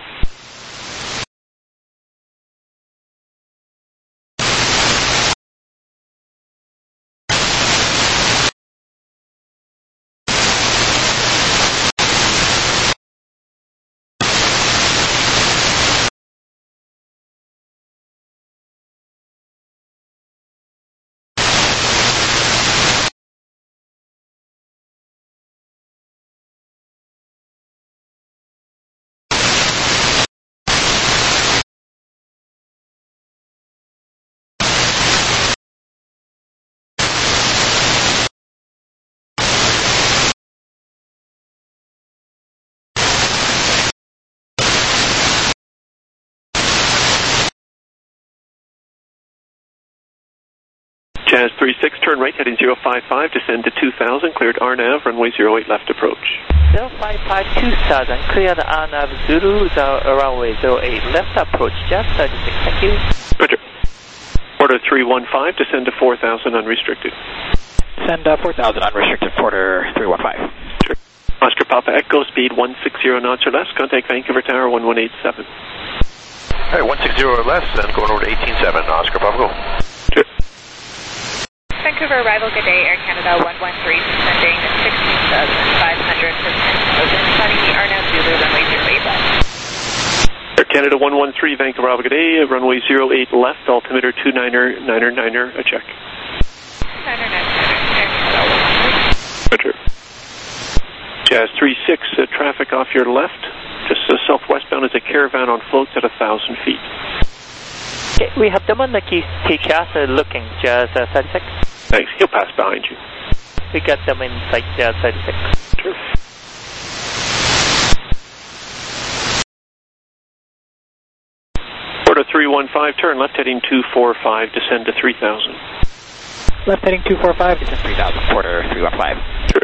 Jazz three six, turn right heading zero five five, descend to two thousand, cleared R N A V, runway zero eight left approach. zero five five two thousand, cleared R N A V Zulu, the runway zero eight left approach, Jazz thirty-six, thank you. Roger. Porter three one five, descend to four thousand unrestricted. Send uh, four thousand unrestricted, Porter three one five. Sure. Oscar Papa Echo, speed one six zero knots or less, contact Vancouver Tower one one eight seven. Hey, one six zero less, then going over to eighteen seven, Oscar Bravo. Sure. Vancouver arrival, good day, Air Canada one one three, descending sixteen thousand five hundred for ten thousand, planning the Arnav Zulu, runway zero eight left. Air Canada one one three, Vancouver Bravo, good day, runway zero eight left, altimeter two niner niner niner, a check. niner niner niner, Air Canada one one three. Roger. Jazz three six, uh, traffic off your left. Just uh, southwestbound is a caravan on floats at one thousand feet. Okay, we have Domanaki T-Cast uh, looking, Jazz uh, thirty-six. Thanks. He'll pass behind you. We got them in sight, Jazz thirty-six. Sure. Order three one five, turn left heading two four five, descend to three thousand. Left heading two four five, descend three thousand, quarter three one five. Sure.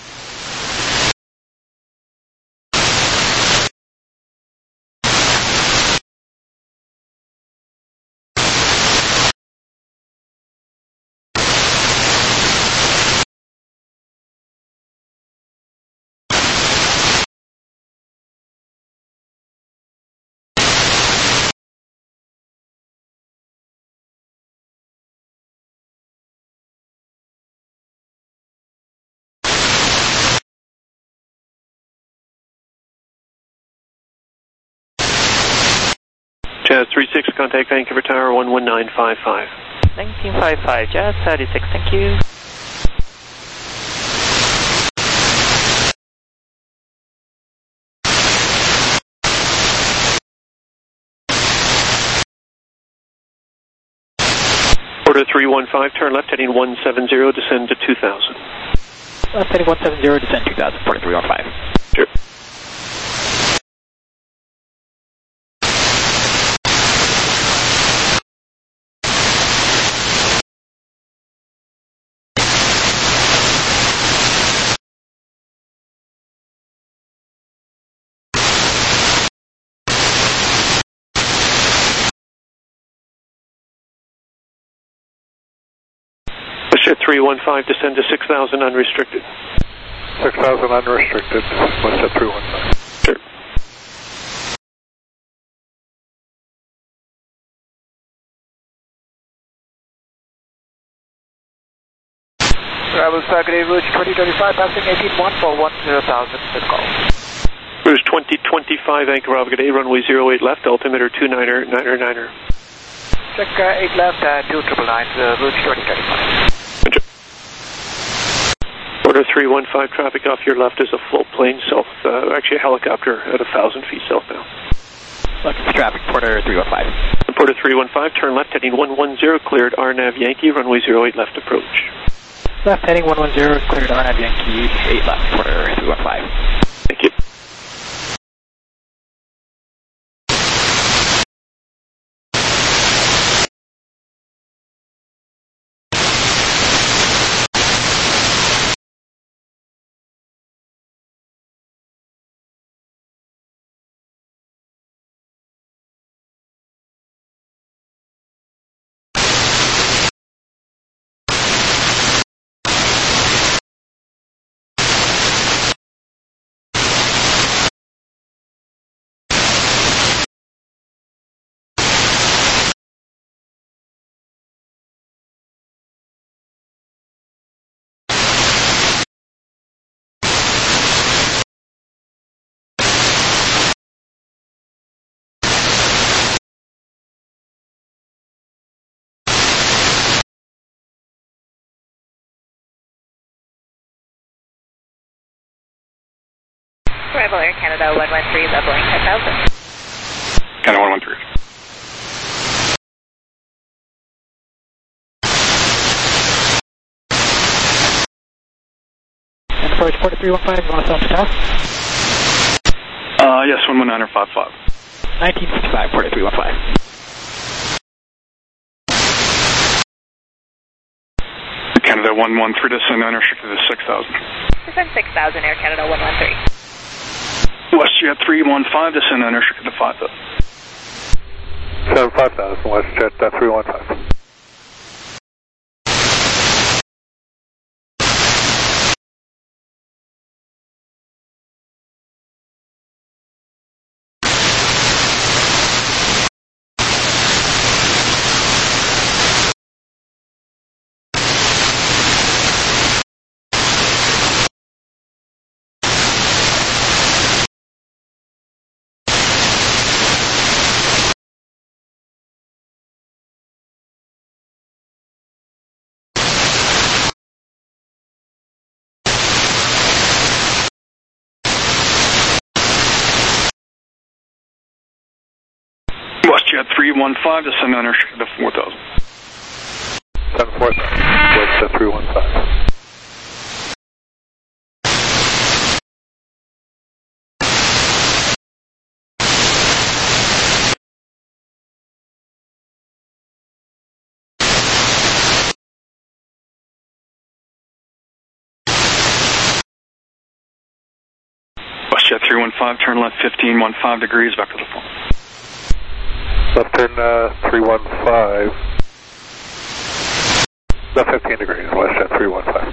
Jazz three six, contact Vancouver Tower one one nine five five. nineteen fifty-five, Jazz thirty-six, thank you. Order three one five, turn left heading one seven zero, descend to two thousand. Left heading one seven zero, descend two thousand, quarter three one five. Sure. Jet three one five, descend to six thousand unrestricted. six thousand unrestricted, Jet three one five. Sure. Travel Saturday, Rouge twenty twenty-five, passing eighteen one for one zero thousand, good call. Rouge twenty twenty-five, Vancouver Bravo, good day, runway zero eight left, altimeter two niner niner niner. Check uh, eight left, uh, two triple nine, uh, Rouge twenty twenty-five. Order three one five, traffic off your left is a float plane south, uh, actually a helicopter at one thousand feet southbound. Left traffic, Porter three one five. Porter three one five, turn left heading one one zero, cleared Arnav Yankee, runway zero eight left approach. Left heading one one zero, cleared Arnav Yankee, eight left, Porter three one five. Thank you. Arrival Air Canada one one three, leveling ten thousand. Canada one one three. And approach Porter three one five, you want to self task? Uh, yes, one one niner five five. nineteen fifty-five, Porter three one five. Canada one one three, descend unrestricted to six thousand. Descend six thousand, Air Canada one one three. WestJet three one five, descend unrestricted to five thousand. seven five thousand, WestJet uh, three one five. WestJet three one five, descend unrestricted to four thousand. seven four thousand, WestJet three one five. WestJet three one five, turn left fifteen, one five degrees, back to the phone. Left turn uh, three one five. Left fifteen degrees, WestJet three one five.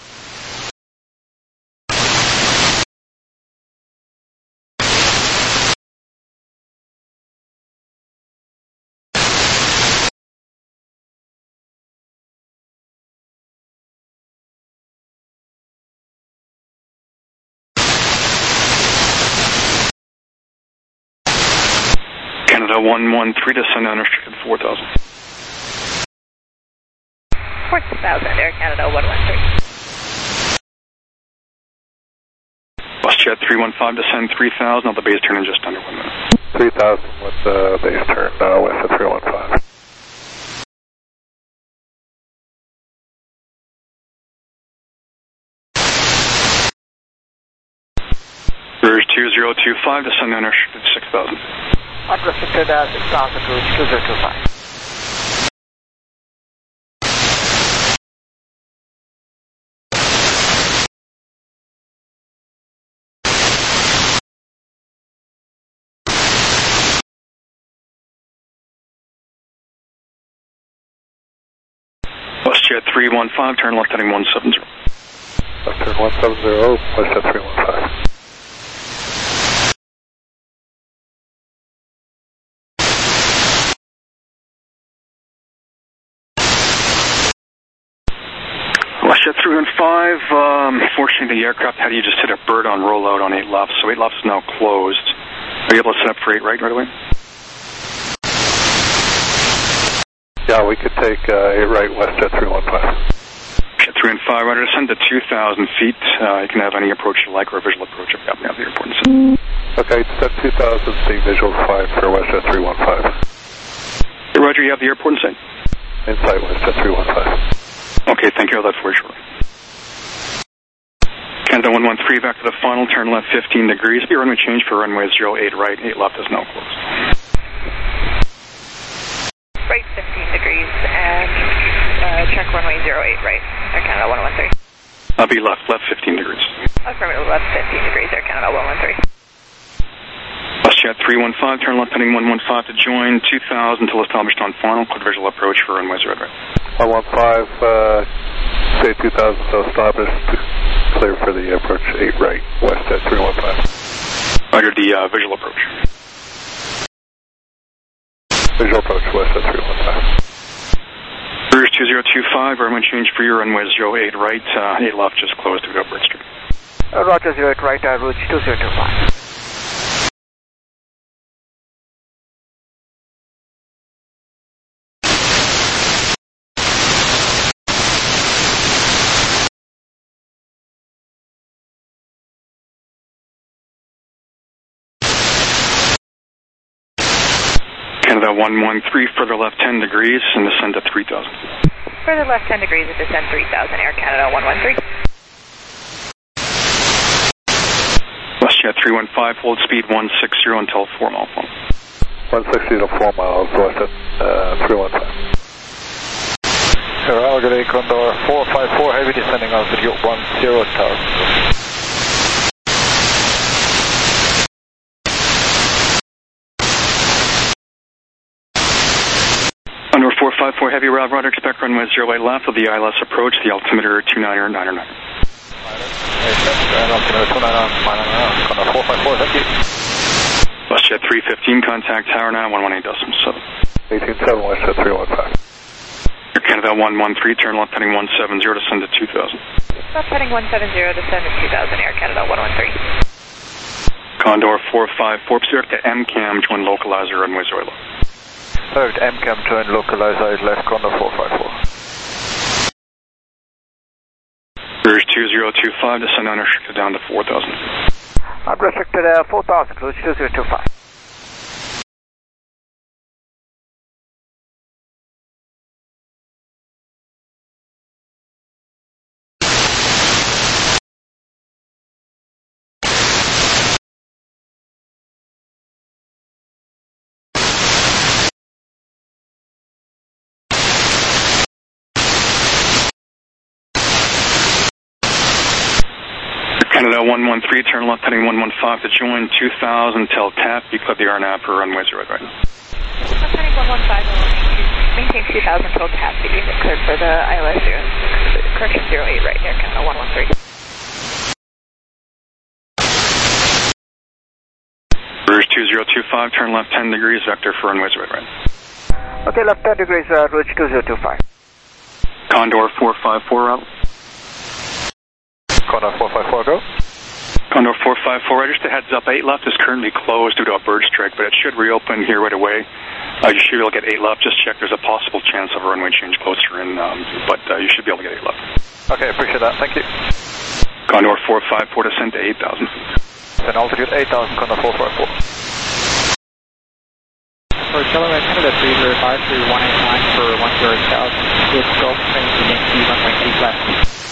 Canada one one three, descend unrestricted four thousand. four thousand, Air Canada one one three. WestJet three one five, descend three thousand, on the base turn in just under one minute. three thousand with the base turn, uh, west of three one five. Rouge two zero two five, descend unrestricted six thousand. Unrestricted uh, six thousand, Rouge two zero two five. WestJet three one five, turn left heading one seven zero. Left turn one seven zero, WestJet three one five. WestJet three one five, um, fortunately the aircraft had you just hit a bird on rollout on eight left, so eight left is now closed. Are you able to set up for eight right right away? Yeah, we could take uh, eight right, WestJet three one five. WestJet three one five, right, descend to two thousand feet. Uh, you can have any approach you like or a visual approach if you have the airport. Okay, set two thousand, see visual fine for WestJet three one five. Hey, Roger, you have the airport in sight? In sight, WestJet three one five. Okay, thank you. I'll have that for you shortly. Canada one one three, back to the final, turn left fifteen degrees. Be runway change for runway zero eight right, eight left is now closed. Right fifteen degrees and uh, check runway zero eight right, Air Canada one one three. I'll be left, left fifteen degrees. Affirmative, left fifteen degrees, Air Canada one one three. WestJet three one five, turn left heading one one five to join, two thousand till established on final, clear visual approach for runway zero right. one one five, uh, say two thousand till established, clear for the approach eight right, WestJet three one five. Roger, the uh, visual approach. Visual approach, WestJet three one five. Rouge two zero two five, runway change for your runway zero eight right, uh, eight left just closed to go Bird Street. Uh, Roger, zero eight right, uh, Rouge two zero two five. Canada one one three, further left ten degrees and descend to three thousand. Further left ten degrees and descend three thousand, Air Canada one one three. WestJet three one five, hold speed one sixty until four mile phone. one sixty to four miles, WestJet uh, three one five. Air Algoday Condor four five four, heavy descending altitude one zero thousand. Under four five four, heavy route, Roger, expect runway zero eight left of the I L S approach, the altimeter two niner niner nine. four five four, thank you. WestJet three fifteen, contact tower now, one one eight decimal seven. eighteen seven, WestJet three one five. Air Canada one one three, turn left heading one seven zero, descend to two thousand. Left heading one seven zero, descend to two thousand, Air Canada one one three. Condor four five four, direct to M CAM, join localizer, runway zero left. Perfect, M CAM join localizer is left, Condor four five four. Rouge two zero two five, descend unrestricted down to four thousand. Unrestricted uh, four thousand, Rouge two zero two five. Canada one one three, turn left heading one one five to join two thousand, tell T A P, you clear the R N A V for runway zero eight right now. Left heading one one five, maintain two thousand, till T A P, you get cleared for the I L S zero, correction zero eight right here, Canada one one three. Rouge two zero two five, turn left ten degrees, vector for runway zero eight right now. Okay, left ten degrees, uh, Rouge two zero two five. Condor four five four route. Condor four five four, go. Condor four five four, just a heads up, eight left is currently closed due to a bird strike, but it should reopen here right away. Uh, you should be able to get eight left, just check, there's a possible chance of a runway change closer in, um, but uh, you should be able to get eight left. Okay, appreciate that, thank you. Condor four five four, descend to eight thousand feet. Then altitude eight thousand, Condor four five four. For Delaware Canada three zero five three one eight nine for one zero thousand, with Gulf Stream to Yankee runway eight left.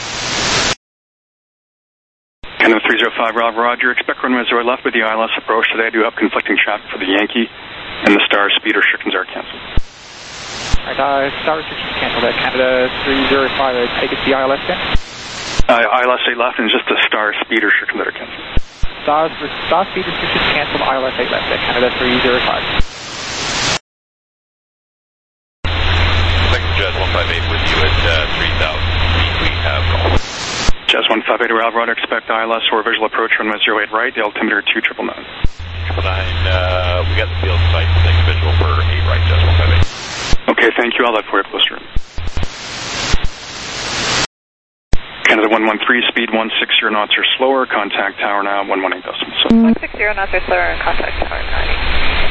Canada three zero five, Rob, Roger. Expect runway zero left with the I L S approach today. I do have conflicting traffic for the Yankee, and the Star speed restrictions are canceled. Alright, uh, Star restrictions canceled at Canada three zero five, I take it to the I L S then? Uh, I L S eight left, and just the Star speed restrictions that are canceled. Star, Star speed restrictions canceled, I L S eight left at Canada three zero five. Jazz one five eight with you at uh, three thousand feet. We have call. Jazz one five eight, Alvarado, expect I L S or visual approach runway zero eight right, the altimeter two triple nine. Triple nine, uh, we got the field site, thanks visual for eight right, Jazz one five eight. Okay, thank you, I'll let for you closer. Canada one one three, speed one sixty knots or slower, contact tower now, one one eight decimals. So. one sixty knots or slower, and contact tower ninety.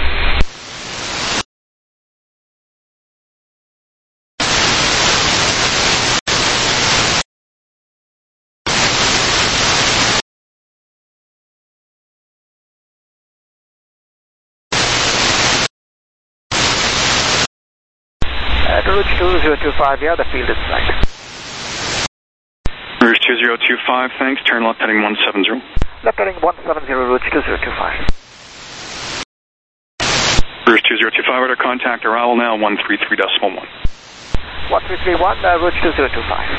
Rouge two zero two five, yeah, the field is fine. Rouge two zero two five, thanks. Turn left heading one seven zero. Left heading one seven zero, Rouge two zero two five. Rouge two zero two five, radar contact arrival now, one three three decimal one. one three three one, uh, Rouge two zero two five.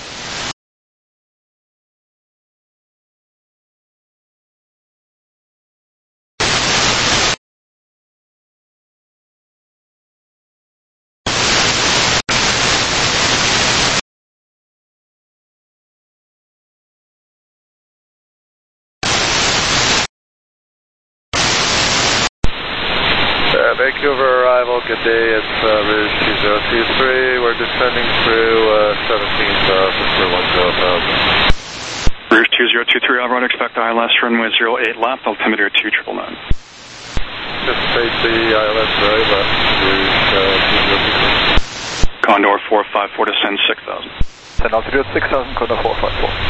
Vancouver arrival, good day, it's uh, Rouge two zero two three, we're descending through uh, seventeen thousand for one zero thousand. Rouge two zero two three, Alvarado, expect I L S runway zero eight left, altimeter two triple nine. Anticipate the I L S very left, Rouge uh, two zero two three. Condor four five four, descend six thousand. Send altitude six thousand, Condor four five four.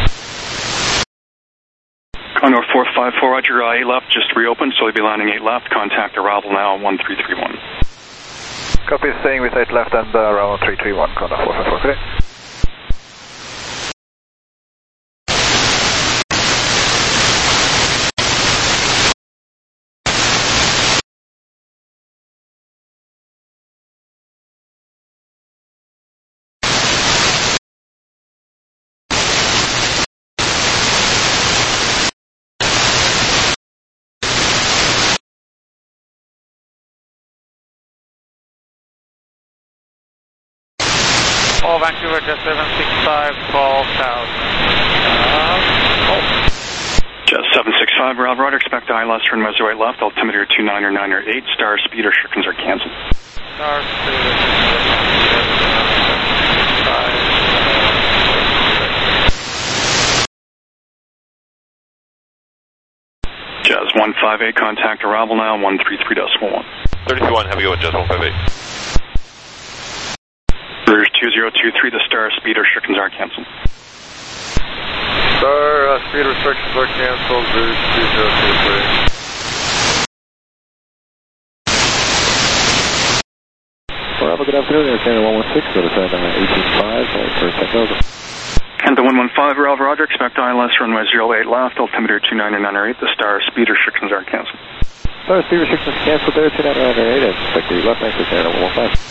Condor four five four, Roger, uh, eight left just reopened, so we'll be landing eight left. Contact arrival now, one three three one. Copy, staying with eight left and uh, around three three one, Condor four five four, good day. All Vancouver, Jet seven six five, twelve thousand. Uh, oh. Jet seven six five, Alvarado, expect I L S runway zero eight left, altimeter two nine or nine or eight, Star speed restrictions are canceled. Star speed Jazz one five eight, contact arrival now, one three three decimal one. thirty-two one, have you go with Jazz one five eight. Rouge two zero two three, the Star speed restrictions are canceled. Star uh, speed restrictions are canceled, Rouge two zero two three. Well, have a good afternoon, Air Canada one one six, go to seven eighteen five, for ten thousand. Canada one one five, Alvarado, Roger, expect I L S runway zero eight left, altimeter two nine or nine or eight, the Star speed restrictions are canceled. Star speed restrictions canceled there, two nine or nine or eight, and expect eight left, thanks for Canada one one five.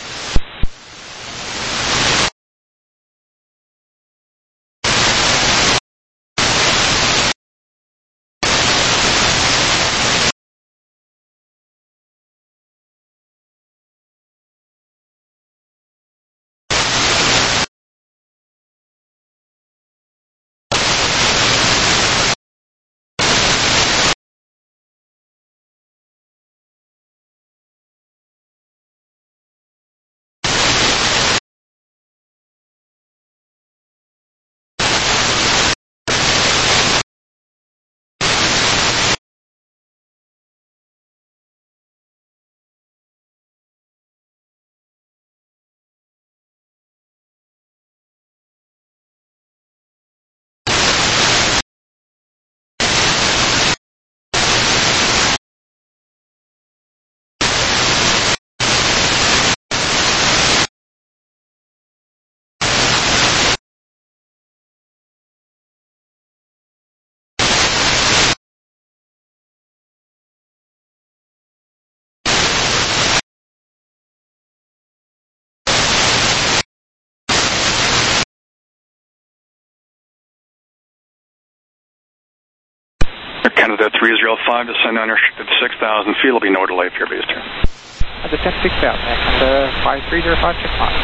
Air Canada three zero five, descend unrestricted six thousand feet. Will be no delay for your base turn. Descend six thousand, Air Canada five three zero five, check mark.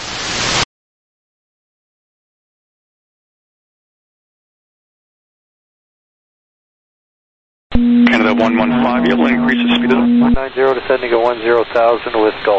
Canada one one five, you will increase the speed of the one nine zero, descending at one zero thousand with Gulf.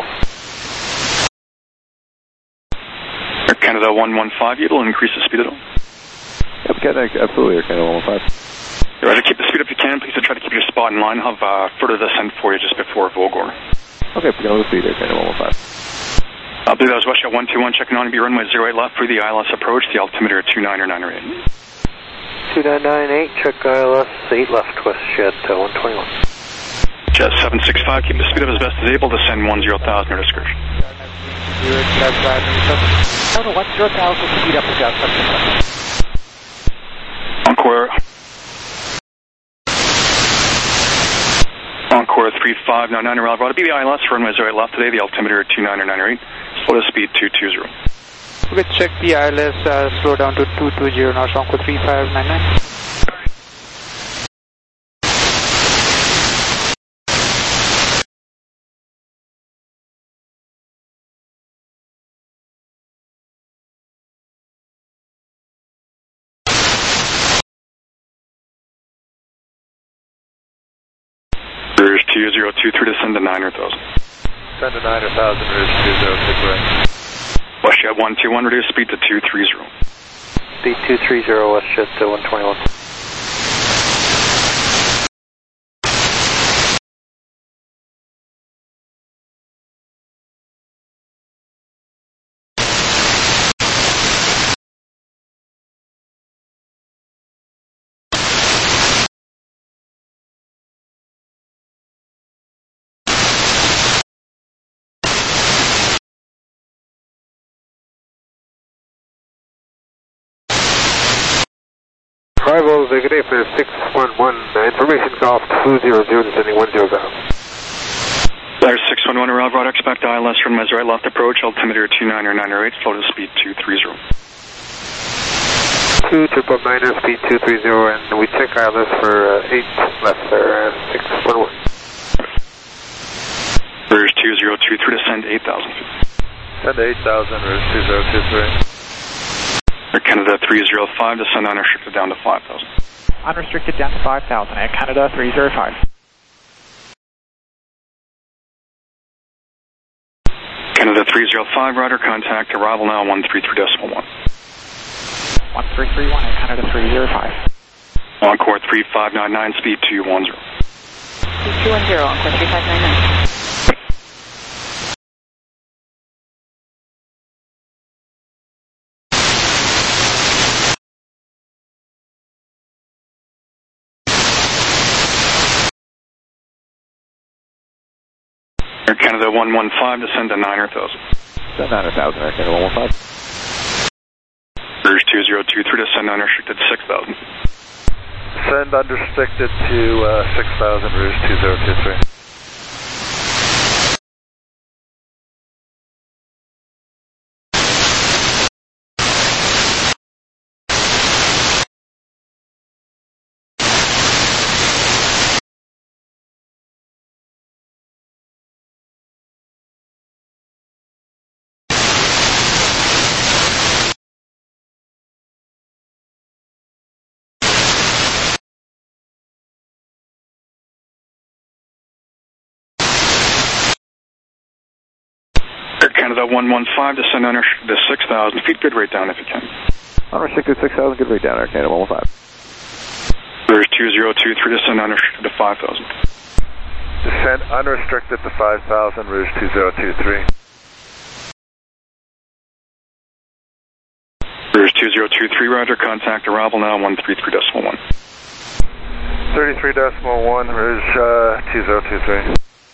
Air Canada one one five, you will increase the speed of the Yep, Canada, absolutely, Air Canada one one five. You're right, to keep the speed up you can, please try to keep your spot in line. I'll have uh, further descent for you just before Vogor. Okay, we're going to speed, Air Canada one one five. I believe that was Westjet one two one checking on to be runway zero eight left for the I L S approach, the altimeter two niner niner eight. two nine nine eight, check I L S eight left, WestJet uh, one twenty-one. Jet seven six five, keep the speed up as best as able, descend one zero thousand or discretion. Total one zero thousand, speed up adjustment. Encore. Encore three five nine nine, Alvarado, B B I L S, runway zero eight left today, the altimeter two niner niner eight, slow to speed two two zero. Okay, check the I L S, uh, slow down to two two zero, now Encore three five nine nine. Rouge two zero two three, descend to niner thousand. Descend to niner thousand, Rouge two zero two three. WestJet one two one, reduce speed to two three zero. Speed two three zero, WestJet uh, one twenty-one. Arrival Ziggy for six one one, information Golf two zero zero, descending one zero thousand. There's six one one, Alvarado, expect I L S runway zero eight left approach, altimeter two niner niner eight, slow to speed two three zero. two triple niner, speed two three zero, and we check I L S for uh, eight left there, uh, six one one. Rouge two zero two three, descend eight thousand feet. Descend to eight thousand, Rouge two zero two three. Air Canada three zero five, descend unrestricted down to five thousand. Unrestricted down to five thousand, Air Canada three zero five. Canada three zero five, radar contact, arrival now one three three decimal one. one three three one, Air Canada three zero five. Encore three five nine nine, speed two one zero. Speed two one zero, Encore three five nine nine. Air Canada one one five, descend to niner thousand. Descend niner thousand, Air Canada one one five. Rouge two zero two three, descend unrestricted six thousand. Descend unrestricted to uh, six thousand, Rouge two zero two three. Air Canada one one five, descend unrestricted to six thousand feet, good rate down if you can. Unrestricted six thousand, good rate down, Air Canada one one five. Rouge two zero two three, descend unrestricted to five thousand. Descend unrestricted to five thousand, Rouge two zero two three. Rouge two zero two three, roger, contact arrival now one three three decimal one. thirty-three decimal one, Rouge uh, two zero two three.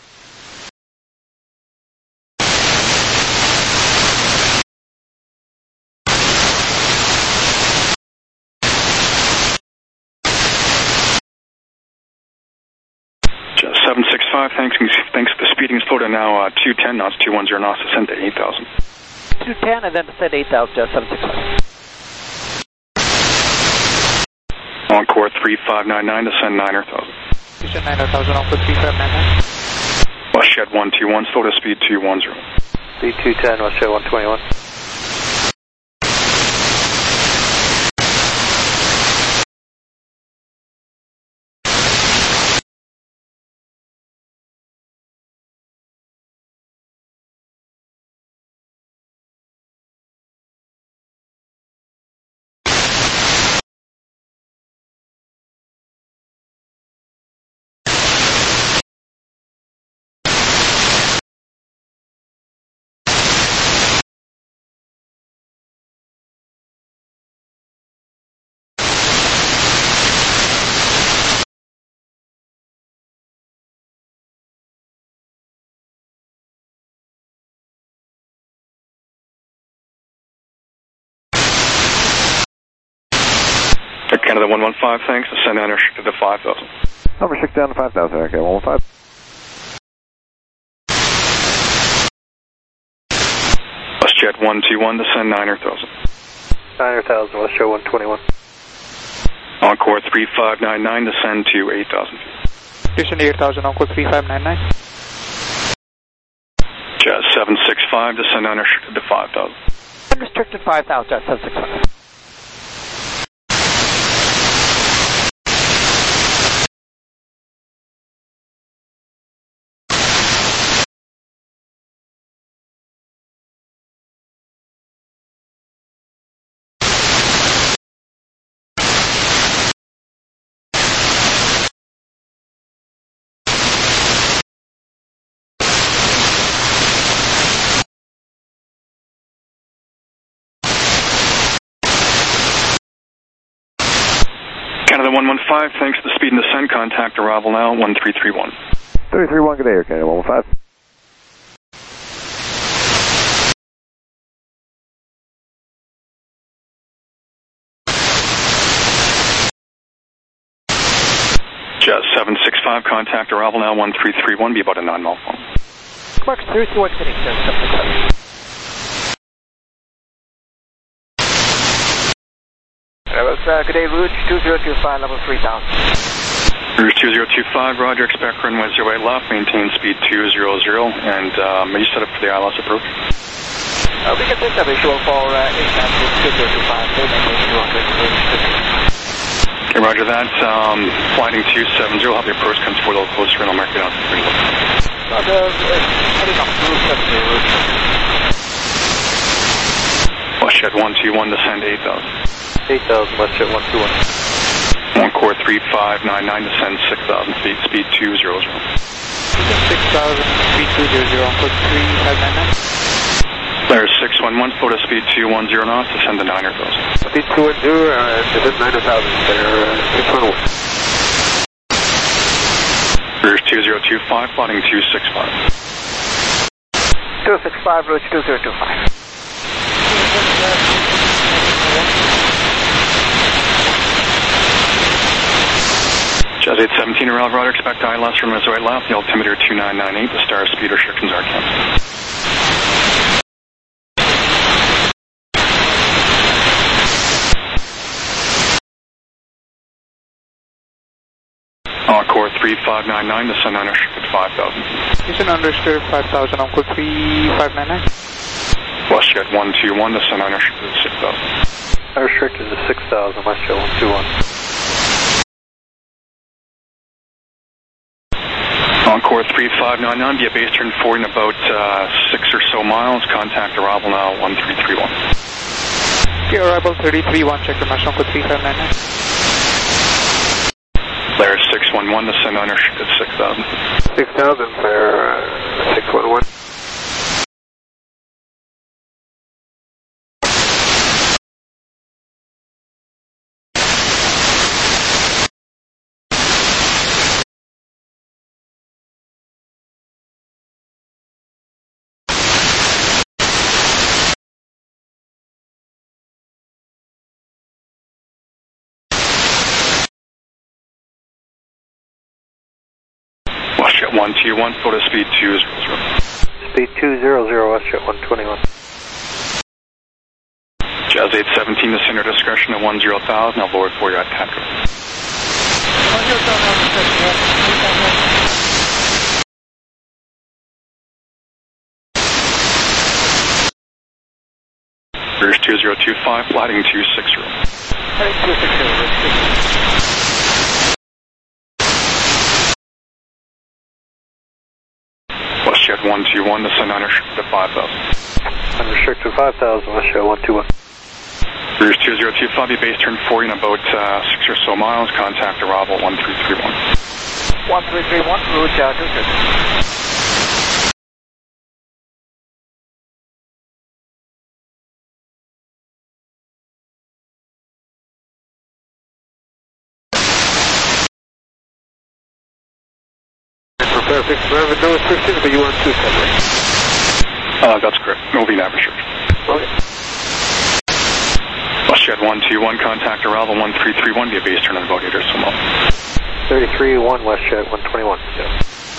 seven six five, thanks, thanks for the speeding slow to now uh, two ten knots, two one zero knots, descend to eight thousand. two ten and then descend eight thousand, just seven six five. Encore three five nine nine, descend niner thousand. Descend niner thousand, Encore three five nine nine. WestJet one two one, slow to speed two one zero. Speed two ten, WestJet one twenty-one. Canada one one five, thanks. Descend unrestricted to five thousand. Unrestricted down to five thousand, okay, one one five. WestJet one two one, descend niner thousand. niner thousand, WestJet one twenty-one. Encore three five nine nine, descend to eight thousand feet. Descend eight thousand, Encore three five nine nine. Jet seven six five, descend unrestricted to five thousand. Unrestricted five thousand, Jet seven six five. Canada one one five, thanks for the speed and descent. Contact arrival now, one three three one. three three one, good day, Air Canada one one five. Jet seven six five, contact arrival now, one three three one, be about a nine mile phone. Mark three three one, sitting, Jet seven six five. Uh, good day, Rouge two zero two five, level three thousand. Rouge two zero two five, roger, expect runway zero eight left, maintain speed two zero zero, and um, are you set up for the I L S approach? Uh, we can take that visual for uh, eight nine two zero two five, maintain two hundred. Okay, roger that. Um, flighting two seven zero, have your approach comes forward a little closer, and I'll mark it out for you. Roger, heading up to seven zero. WestJet one two one, descend eight thousand. eight thousand, WestJet one two one. Encore three five nine nine, descend six thousand feet, speed two zero zero. six thousand, speed two zero zero, Encore three five nine nine. There's six one one, slow to speed two one zero knots, descend to niner thousand. Speed two one zero, uh, descend niner thousand, there, uh, six one one. Rouge two zero two five, plotting two six five. two six five, Rouge two zero two five. Jazz eight seventeen, around rotor, expect I L S from Missouri left, the altimeter two nine nine eight, the star speed restrictions are canceled. Encore three five nine nine, descend unrestricted five thousand. Descend unrestricted five thousand, Encore three five nine nine. WestJet one two one, descend unrestricted six thousand. Unrestricted to six thousand, WestJet one two one. Encore three five nine nine, be a base turn forward in about uh, six or so miles. Contact arrival now, one three three one. Okay, arrival thirty three one, check the mash, Encore three five nine nine. Flare six one one, descend unrestricted six thousand. six thousand, flare uh, six one one. WestJet one two one, slow to speed two zero zero. Speed two zero zero, WestJet one twenty-one. Jazz Jazz eight seventeen, descend your discretion at one zero thousand. I'll lower it for you at Catco. one zero thousand, Rears two zero two five, flatting two six zero. Heading two six zero, WestJet one two one, descend unrestricted at five thousand. Unrestricted five thousand, WestJet one two one. Rears two zero two five, be base turn for you in about uh, six or so miles. Contact arrival one three three one. one three three one, route uh, two six. Prepare fixed driver, no restrictions, but you want two seven. Uh, that's correct. No V nav restriction. Okay. WestJet one two one, contact arrival one three three one, be a base turn in about eight or so miles. thirty-three one, WestJet one twenty-one. Yeah.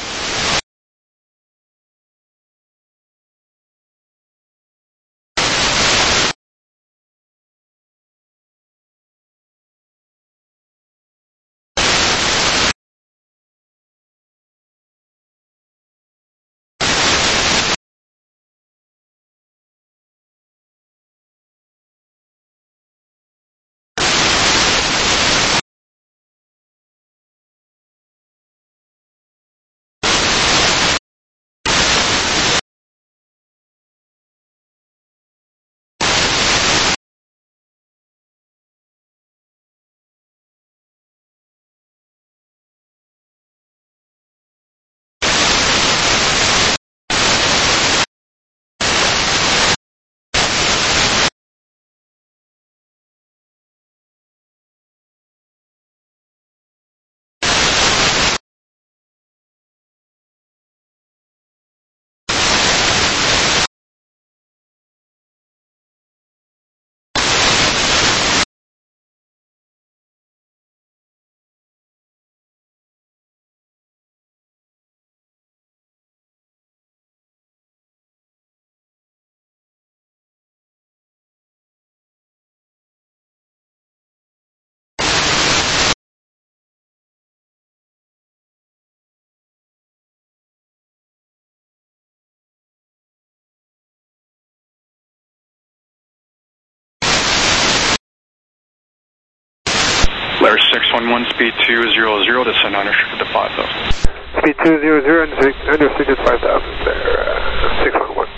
Lair six one one, speed two zero zero, descend unrestricted to five thousand. Speed two zero zero, unrestricted five thousand there, uh, six one one.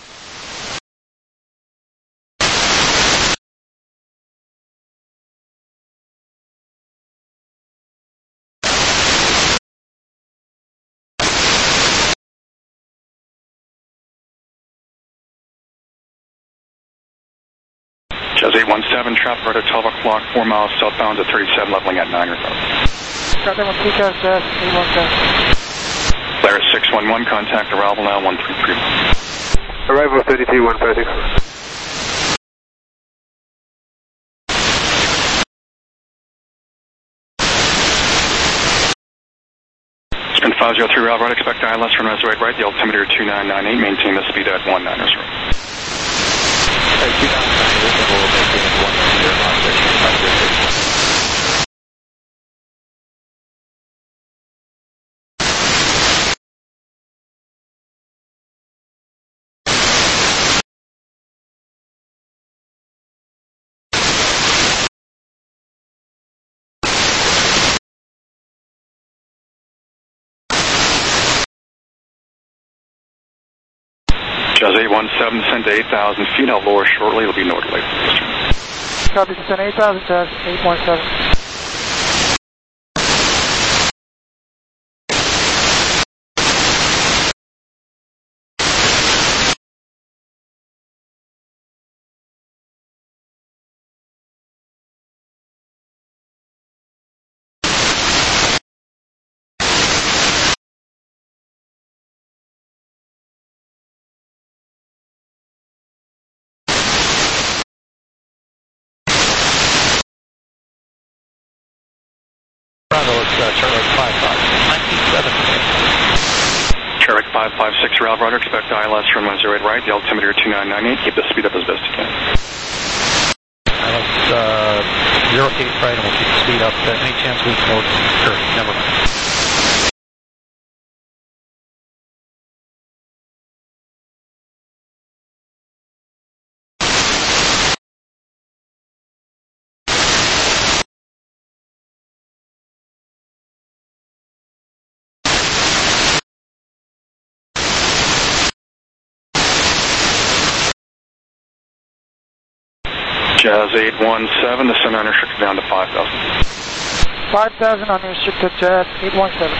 Jazz eight one seven, traffic right at twelve o'clock, four miles southbound at thirty-seven, leveling at nine or so. Traffic one two Jazz eight one seven. Lair six one one, contact arrival now one three three one. Arrival thirty-three one five six. Sprint five zero three, route right, expect I L S from Reservoir right, the altimeter two nine nine eight, maintain the speed at one nine zero. two nine nine eight, and we'll maintain at one nine zero, operation five zero six. Jazz eight one seven, descend to eight thousand feet, I'll lower shortly, it'll be northerly. Copy, descend eight thousand, Jazz eight one seven. Charlie five five six, Ralph Ryder, expect I L S from one zero eight right, the altimeter two nine nine eight, keep the speed up as best you can. zero to eight right, and we'll keep the speed up. Uh, any chance we can go to thirty? Never mind. Jazz eight one seven, the center unrestricted down to five thousand. five thousand unrestricted, Jazz eight one seven.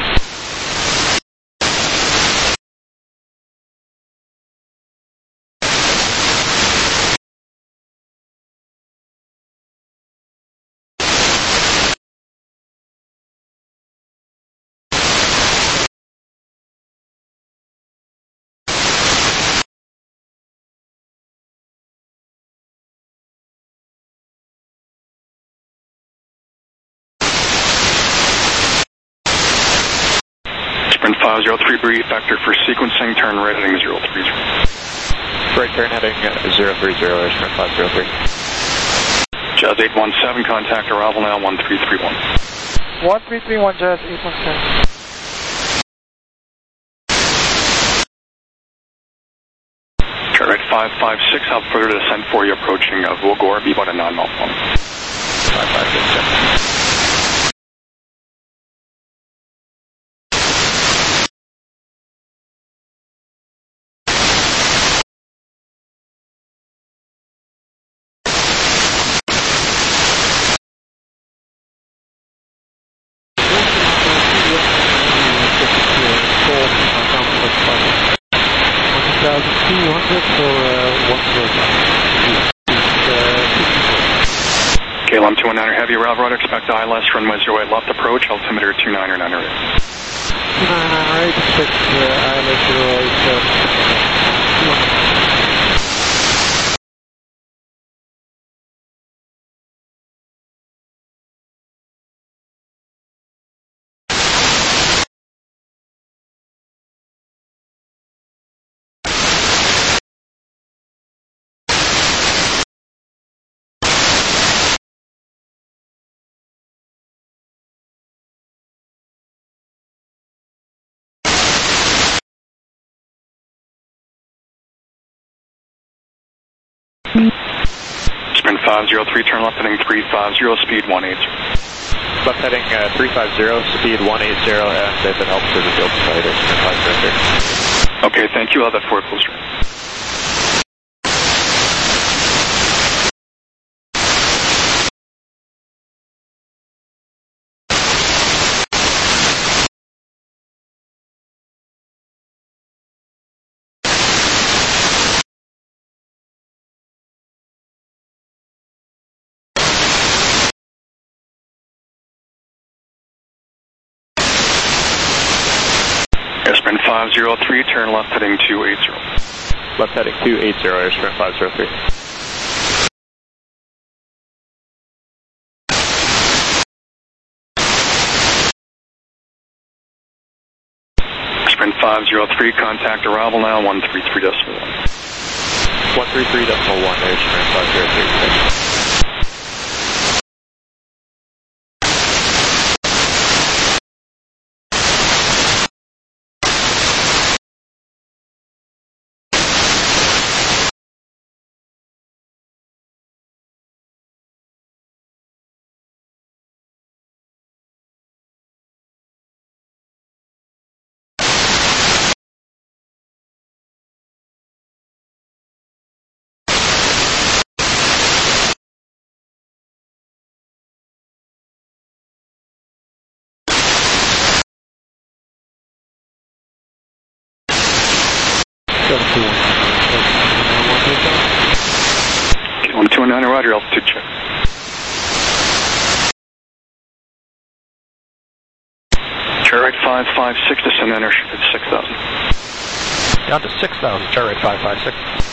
Sprint five zero three, brief vector for sequencing, turn right heading zero three zero. Right turn heading zero three zero, Sprint five zero three. Jazz eight one seven, contact arrival now one three three one. one three three one, Jazz eight one seven. Right five five six, out further to descend for you approaching uh, Vulgore, be about a nine mile long. five five six, seven. K L M two one niner, heavy rail road, expect I L S, runway zero eight left approach, altimeter two niner niner eight. two niner niner eight, expect uh, I L S zero eight. Sprint five zero three, turn left heading three five zero, speed one eight zero. Left heading uh, three five zero, speed one eight zero, and they've been helped to the field side at Sprint five zero three. Okay, thank you. I'll have that for closer. Sprint five zero three, turn left heading two eight zero. Left heading two eight zero, Air Sprint five zero three. Sprint five zero three, contact arrival now one three three decimal one. one three three decimal one, Air Sprint five zero three. K L M two one niner, roger, altitude check. Chair right five five six, descend unrestricted six thousand. Down to six thousand, chair right five five six.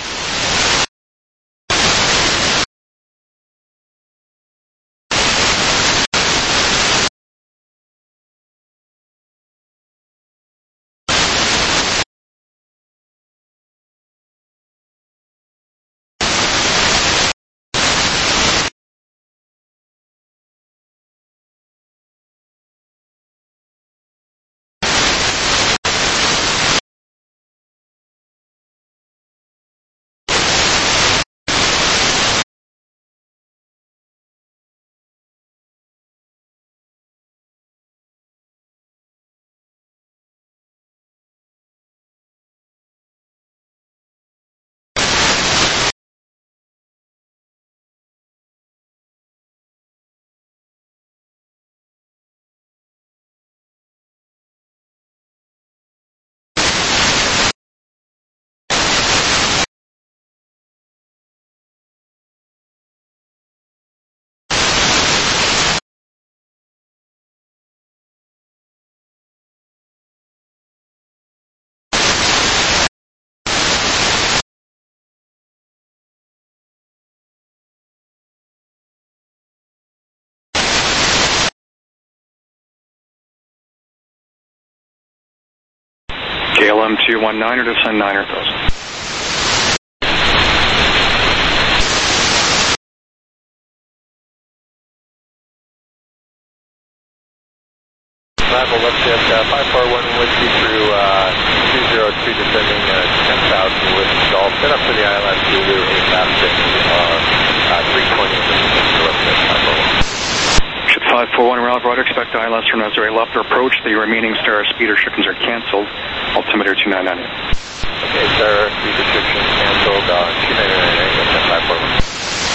K L M two one nine or descend niner thousand. Arrival left jet uh, five four one whiskey through uh, two zero two descending uh, ten thousand with Golf. Set up for the I L S Zulu eight laps in uh, three twenty in the left jet five four one. Should five four one Ralph Roger expect I L S from Nazare left or approach. The remaining star speed restrictions are cancelled. Altimeter two nine nine eight. Okay, star speed restrictions cancelled on two nine nine eight with five four one.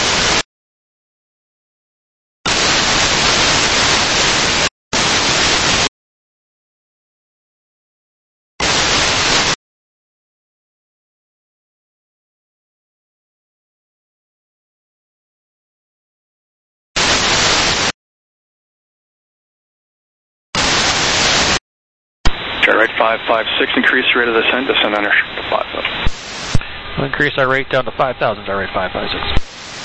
Right five five six, increase rate of descent, descend on to five thousand. We'll increase our rate down to five thousand, our rate five five six.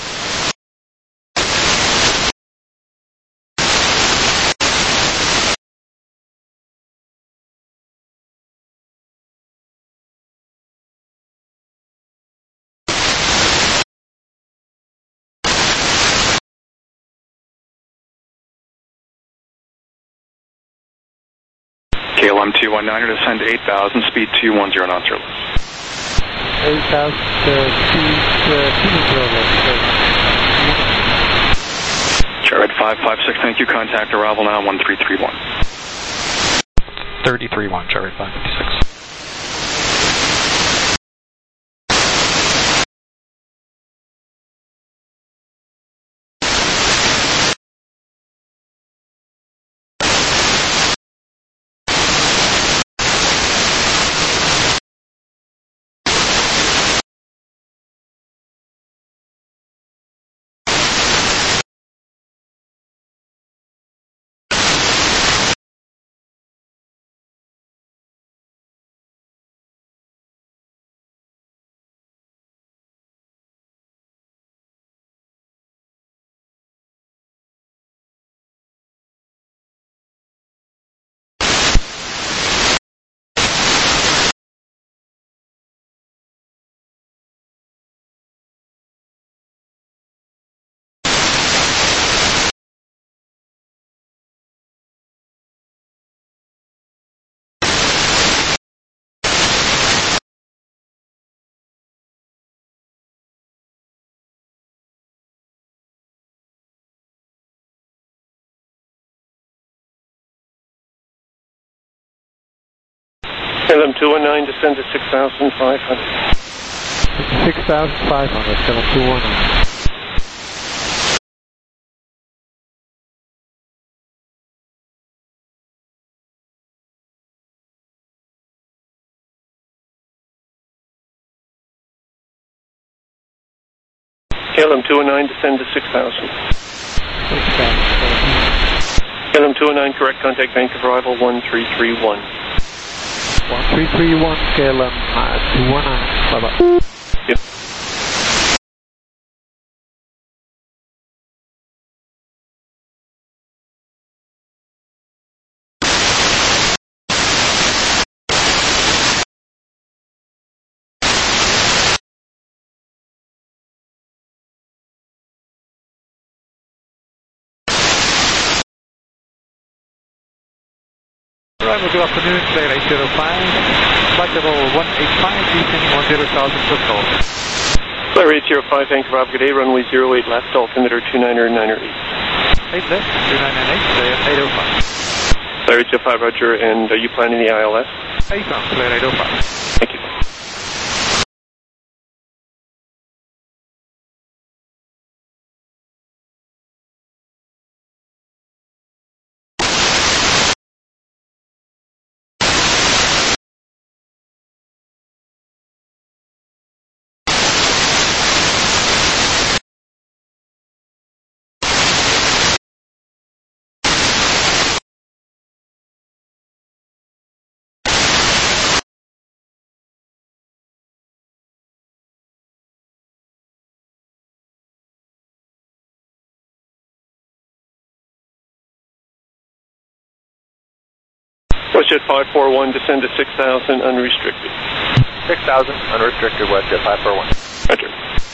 K L M two one nine or descend to eight thousand, speed two one zero knots or less. eight thousand, uh, speed uh, two zero less. Charlie five five six, thank you. Contact arrival now, one three three one. three three one, Charlie five five six. K L M two one nine, descend to six thousand five hundred. six thousand five hundred, K L M two one nine. K L M two one nine, descend to six thousand. six thousand. K L M two one nine, correct contact bank of arrival one three three one. one three three one, K L M uh, two one nine, bye-bye. Yep. Arrival, good afternoon, Claire eight zero five, flight level one eight five, descending one zero thousand foot call. Claire eight zero five, Vancouver Bravo, good day, runway zero eight left, altimeter two niner niner eight. eight left, two nine nine eight, eight oh five. Claire eight zero five, Roger, and are you planning the I L S? eight bound, Claire eight oh five. Thank you. WestJet five four one, descend to six thousand unrestricted. six thousand unrestricted, WestJet five four one. Roger.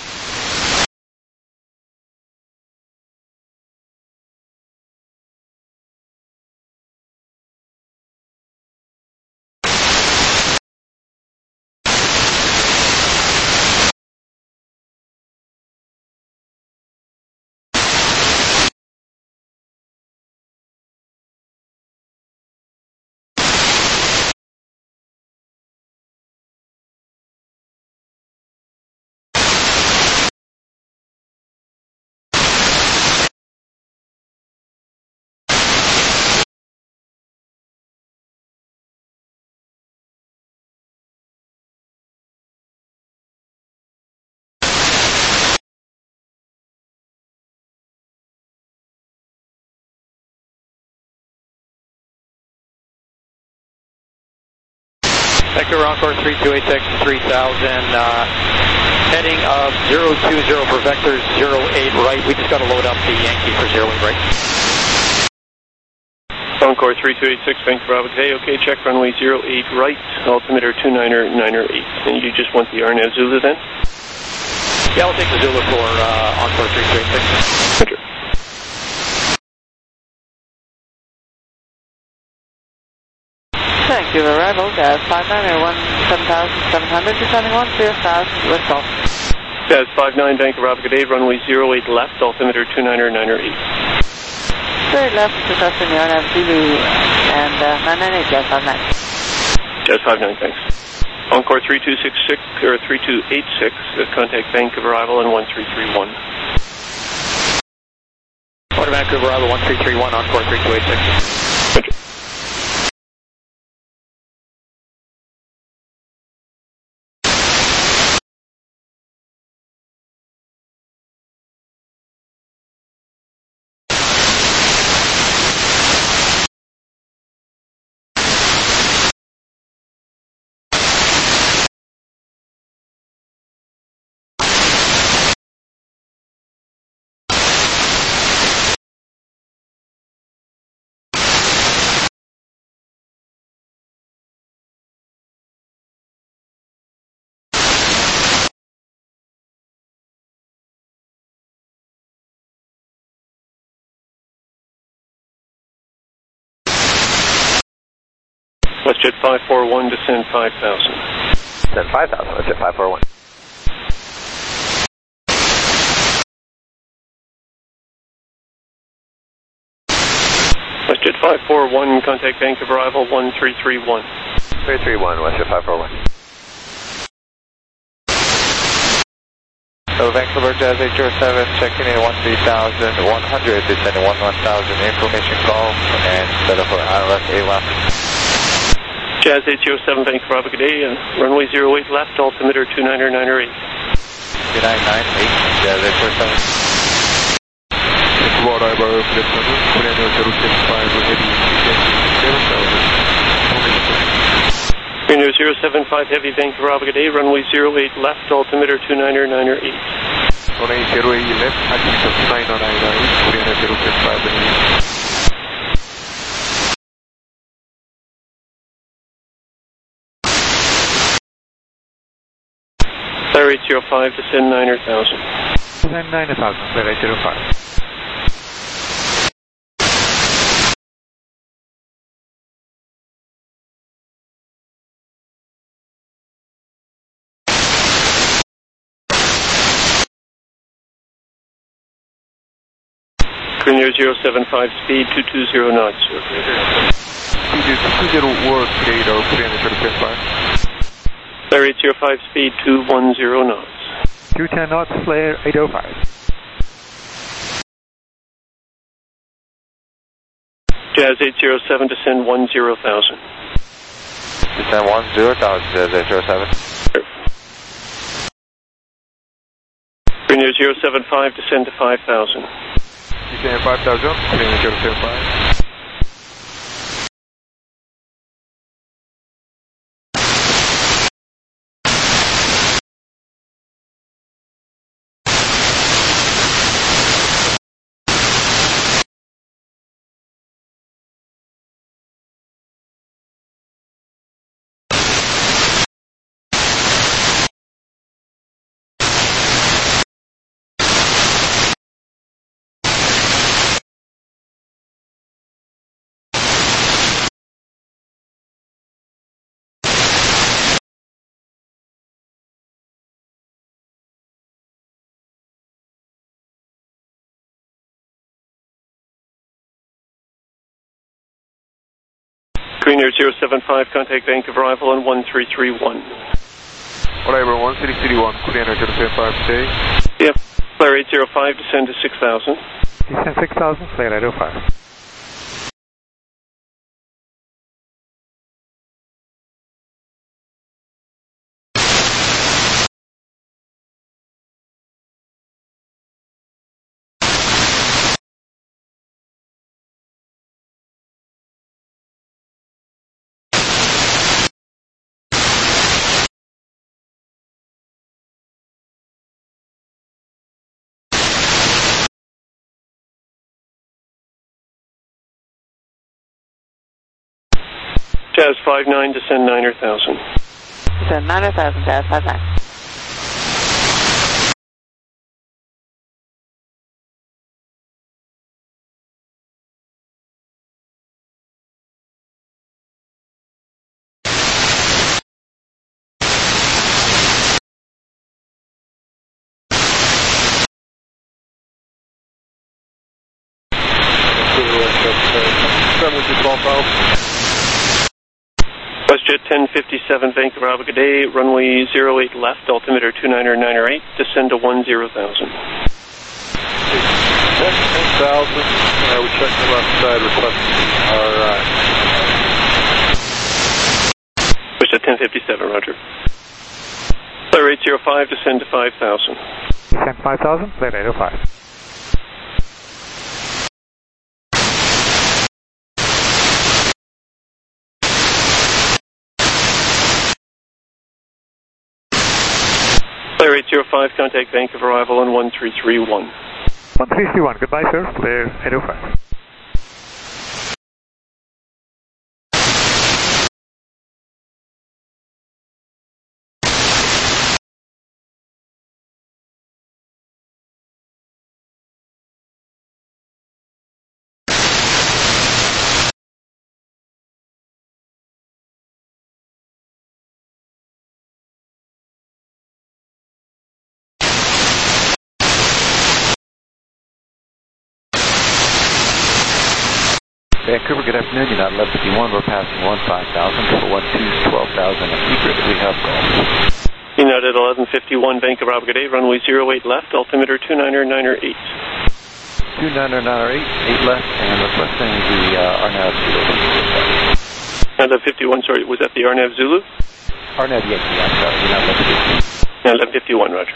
Vancouver Encore three two eight six, three thousand, uh, heading of zero two zero for vector zero eight right. We just got to load up the Yankee for zero eight right. Encore three two eight six, Vancouver Bravo. Hey, okay, check runway zero eight right, altimeter two niner niner eight. And you just want the R N A V Zulu then? Yeah, I'll take the Zulu for uh, Encore three two eight six. Roger. Thank you, arrival, Gas five nine one seven thousand seven hundred, descending one three thousand, West Gulf. Gas five nine, Vancouver Bravo, good day, runway zero eight left, altimeter two niner niner eight. Straight left, requesting the R N A V Zulu, and uh, nine nine eight, Gas five nine. Gas five nine, thanks. Encore three two six six, or three two eight six, uh, contact Vancouver arrival on one three three one. Order Vancouver arrival one three three one, Encore three two eight six. Roger. WestJet five four one, descend five thousand. Descend five thousand, WestJet five four one. WestJet five four one, contact Vancouver arrival one three three one. three three one, WestJet five four one. So Vancouver Jazz eight zero seven, checking in one three thousand one hundred, descending one one thousand, information call, and set up for I L S A left. Jazz eight zero seven, Vancouver Bravo, good day, and runway zero eight left, altimeter two niner niner eight. two nine nine eight, Jazz eight zero seven. Vancouver arrival, Korean zero six five, heavy, zero seven. Korean zero seven five, heavy, Vancouver Bravo, good day, runway zero eight left, altimeter two niner niner eight. Runway zero eight left, altimeter two niner niner eight, Korean zero six five, heavy. Fire eight zero five, descend niner thousand. Descend niner thousand, Fire eight zero five. Korean zero seven five, speed two two zero knots. Speed two zero word, radar, Korean zero six five. Flare eight zero five, speed two one zero knots. two ten knots, flare eight oh five. Jazz eight zero seven, descend one zero thousand. Descend one zero thousand, Jazz eight zero seven. Korean zero seven five, descend to five thousand. Descend five thousand, Korean zero seven five. Green Air zero seven five, contact bank of arrival on one three three one. Whatever, one City City one, Green Air zero seven five, stay. Yep, flare eight zero five, descend to six thousand. Descend six thousand, flare eight zero five. Jazz five nine, descend niner thousand. Descend niner thousand, Jazz five nine. WestJet ten fifty-seven, Vancouver Bravo, good day, runway zero eight left, altimeter two niner niner eight, descend to one zero thousand. ten thousand, uh, we check the left side, request, alright. WestJet ten fifty-seven, roger. Flare eight zero five, descend to five thousand. Descend five thousand, flare eight zero five. Flare eight zero five, contact bank of arrival on one three three one. one three three one, goodbye sir, flare eight zero five. Vancouver, good afternoon. You're not eleven fifty-one. We're passing one five thousand. For one two, twelve thousand. Secret, we have golf. United eleven fifty-one, Vancouver Bravo, good day, runway zero eight left, altimeter two niner niner eight. two niner niner eight, eight left, and requesting the uh, Arnav Zulu. eleven fifty-one, sorry, was that the Arnav Zulu? Arnav, yes, I'm sorry. You're not eleven fifty-one. eleven fifty-one, roger.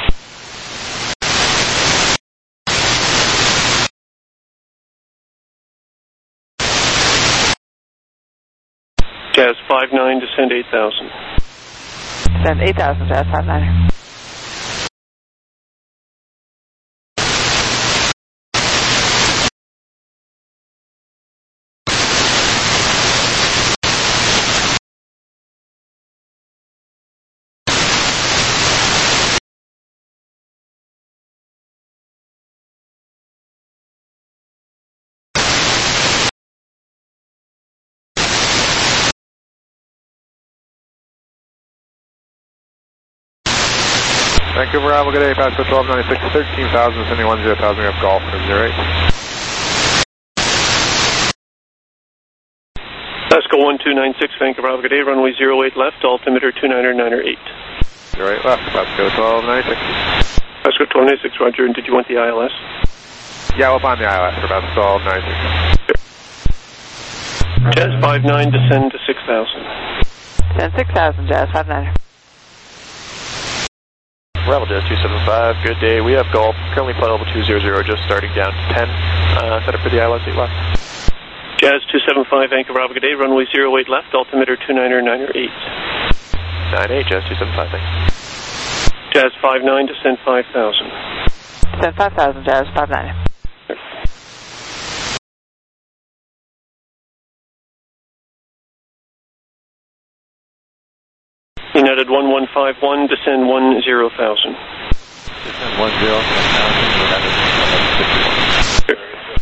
Jazz five nine, descend eight thousand. Descend eight thousand, Jazz five nine. Vancouver Bravo, good day, Pasco twelve ninety-six, thirteen thousand, sending one zero thousand, we have golf for zero eight. Pasco one two nine six, Vancouver Bravo, good day, runway zero eight left, altimeter two niner niner eight. zero eight left, Pasco twelve ninety-six. Pasco twelve ninety-six, roger, and did you want the I L S? Yeah, we'll find the I L S for Pasco twelve ninety-six. Jazz five nine, descend to six thousand. Descend six thousand, Jazz five nine. Bravo Jazz two seven five, good day. We have golf, currently flight level two zero zero, just starting down to ten. Uh, set up for the I L S eight left. Jazz two seven five, Vancouver Bravo, good day, runway zero eight left, altimeter two niner niner eight. nine eight, Jazz two seven five, thanks. Jazz five nine, descend five thousand. Descend five thousand, Jazz five nine. United one one five one, descend one zero thousand. Descend one zero thousand, United eleven fifty-one.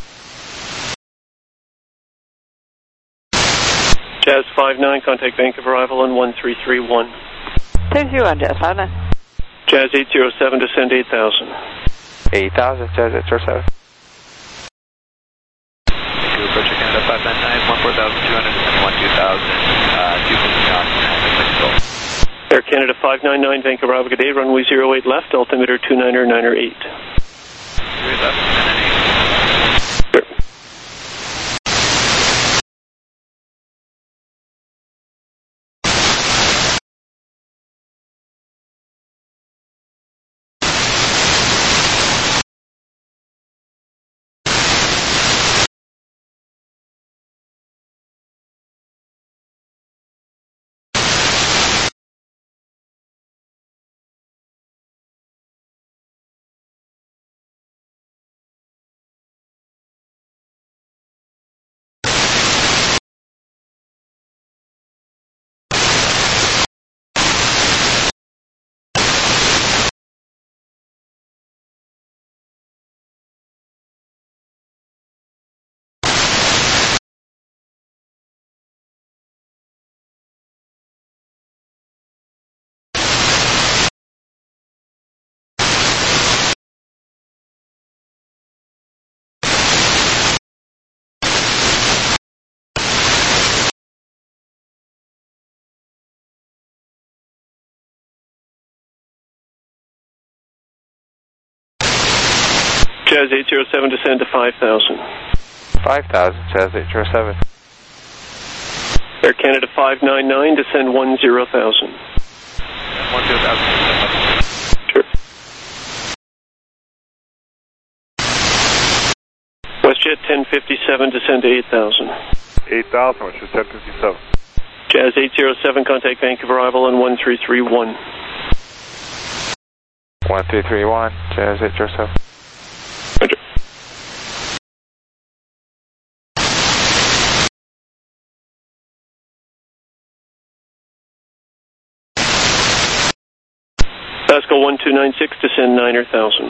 Jazz five nine, contact bank of arrival on one three three one. three three one, Jazz five nine. Jazz eight zero seven, descend eight thousand. eight thousand, Jazz eight zero seven. approach Air Canada five nine nine, one four thousand two hundred, descending one two thousand, uh, two fifty knots, and Air Canada five nine nine, Vancouver Bravo, good day, runway zero eight left, altimeter two niner niner eight. two eight left, nine eight. Jazz eight zero seven, descend to five thousand. five thousand, Jazz eight zero seven. Air Canada five nine nine, descend one zero thousand. one zero thousand. Sure. WestJet ten fifty-seven, descend to eight thousand. eight thousand, which is ten fifty-seven. Jazz eight zero seven, contact Vancouver arrival on one three three one. one three three one, Jazz eight zero seven. Roger. Pascal one two nine six, descend niner thousand.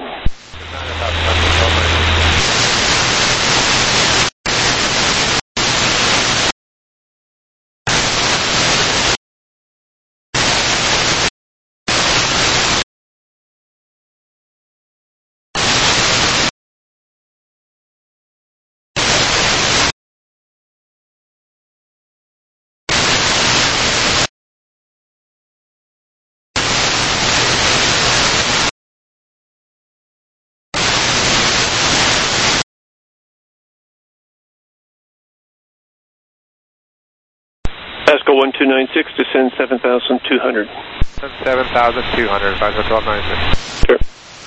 Pascal one two nine six, descend seven thousand two hundred. seven thousand two hundred, five twelve ninety-six. Sure.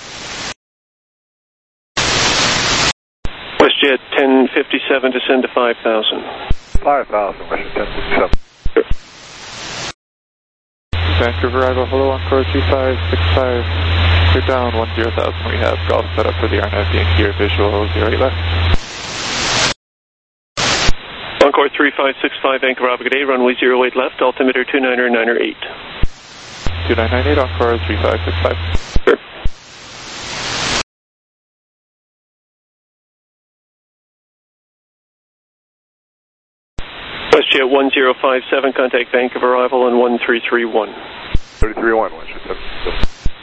WestJet ten fifty-seven, descend to five thousand. five thousand, WestJet ten fifty-seven. Sure. Vancouver arrival, hello, Encore two five six five. You're down one zero thousand. We have golf set up for the R N A V Yankee here, visual zero eight left. Encore three five six five, Vancouver Bravo, good day, runway zero eight left, altimeter two niner niner eight. two nine nine eight, Encore three five six five. Sure. WestJet one zero five seven, contact Vancouver arrival on one three three one. three three one, WestJet ten fifty-seven.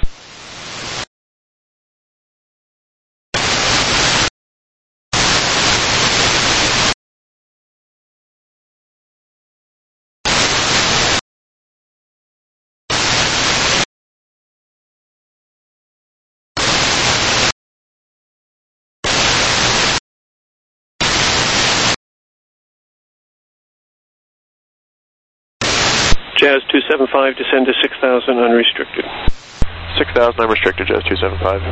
Jazz two seven five, descend to six thousand unrestricted. six thousand unrestricted, Jazz two seven five.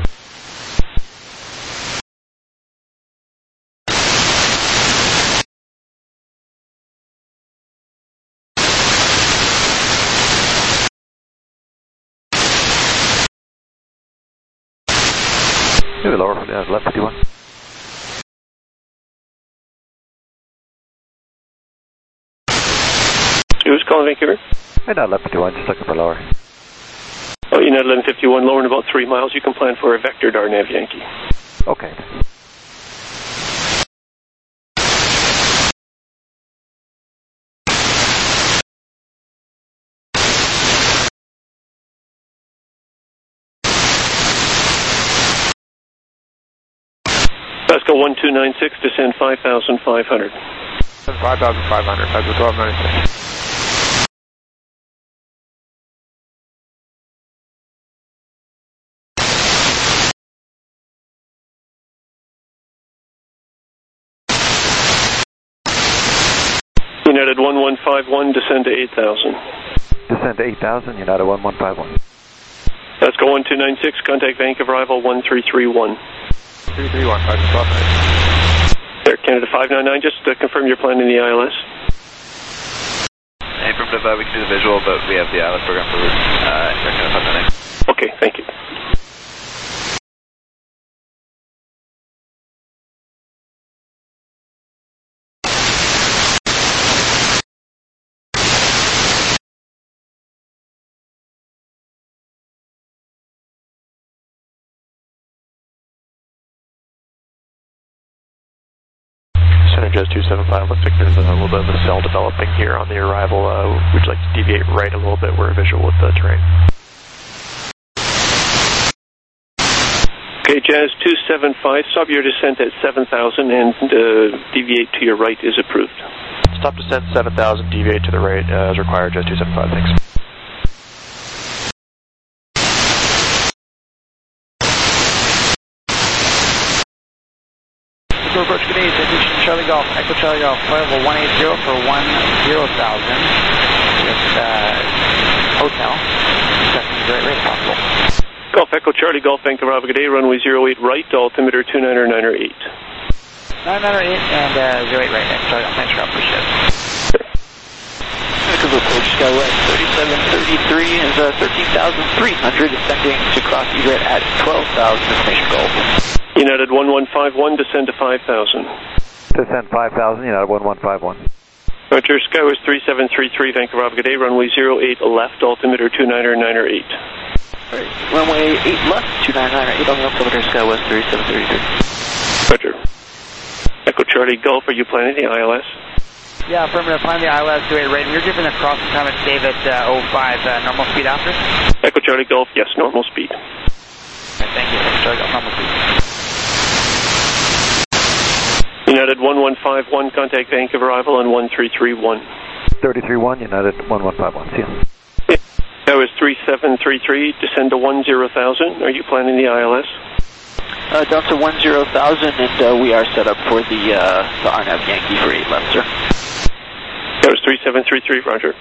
Maybe lower from the left fifty-one. Who's calling Vancouver? Hey, not left fifty-one, just looking for lower. Oh, United eleven fifty-one, lower in about three miles. You can plan for a vectored R N A V Yankee. Okay. Alaska one two nine six, descend five thousand five hundred. five thousand five hundred, that's a twelve ninety-six. United one one five one, descend to eight thousand. Descend to eight thousand, United one one five one. Alaska one two nine six, contact Vancouver arrival one three three one. three three one, five twelve. Air Canada five nine nine, just to confirm you're planning the I L S. Affirmative, uh, we can do the visual, but we have the I L S program for uh, Air Canada five nine nine. Okay, thank you. Jazz two seven five, looks like there's a little bit of a cell developing here on the arrival. Uh, would you like to deviate right a little bit? We're visual with the terrain. Okay, Jazz two seven five, stop your descent at seven thousand and uh, deviate to your right is approved. Stop descent seven thousand, deviate to the right uh, as required, Jazz two seven five, thanks. Approach good day, attention Charlie Golf, Echo Charlie Golf, level one eight zero for one zero thousand. Just uh, hotel. Just great rate possible. Golf Echo Charlie Golf, Vancouver Bravo, good day, runway zero eight right, altimeter two niner niner eight. nine niner eight and uh, zero eight right, Echo Charlie Golf, thanks for appreciate it. Vancouver approach Skywest thirty-seven thirty-three is uh, thirteen thousand three hundred, descending to cross egret at twelve thousand, destination Golf. United one one five one, descend to five thousand. Descend five thousand, United one one five one. Roger, Skywest three seven three three, Vancouver Bravo, good day, runway zero eight left, altimeter two niner niner eight. Right. Runway eight left, two niner niner eight on the altimeter, Skywest three seven three three. Roger. Echo Charlie Golf, are you planning the I L S? Yeah, affirmative, plan the I L S two eight right, and you're given the crossing time at David uh, oh five, uh, normal speed after? Echo Charlie Golf, yes, normal speed. Right, thank you, Echo Charlie Golf, normal speed. United one one five one, contact Vancouver arrival on one three three one. thirty-three one, United one one five one, see you. Yeah. That was three seven three three, descend to one zero thousand. Are you planning the I L S? Uh, down to one zero thousand, and uh, we are set up for the, uh, the R N A V Yankee for eight left, sir. That was three seven three three, roger.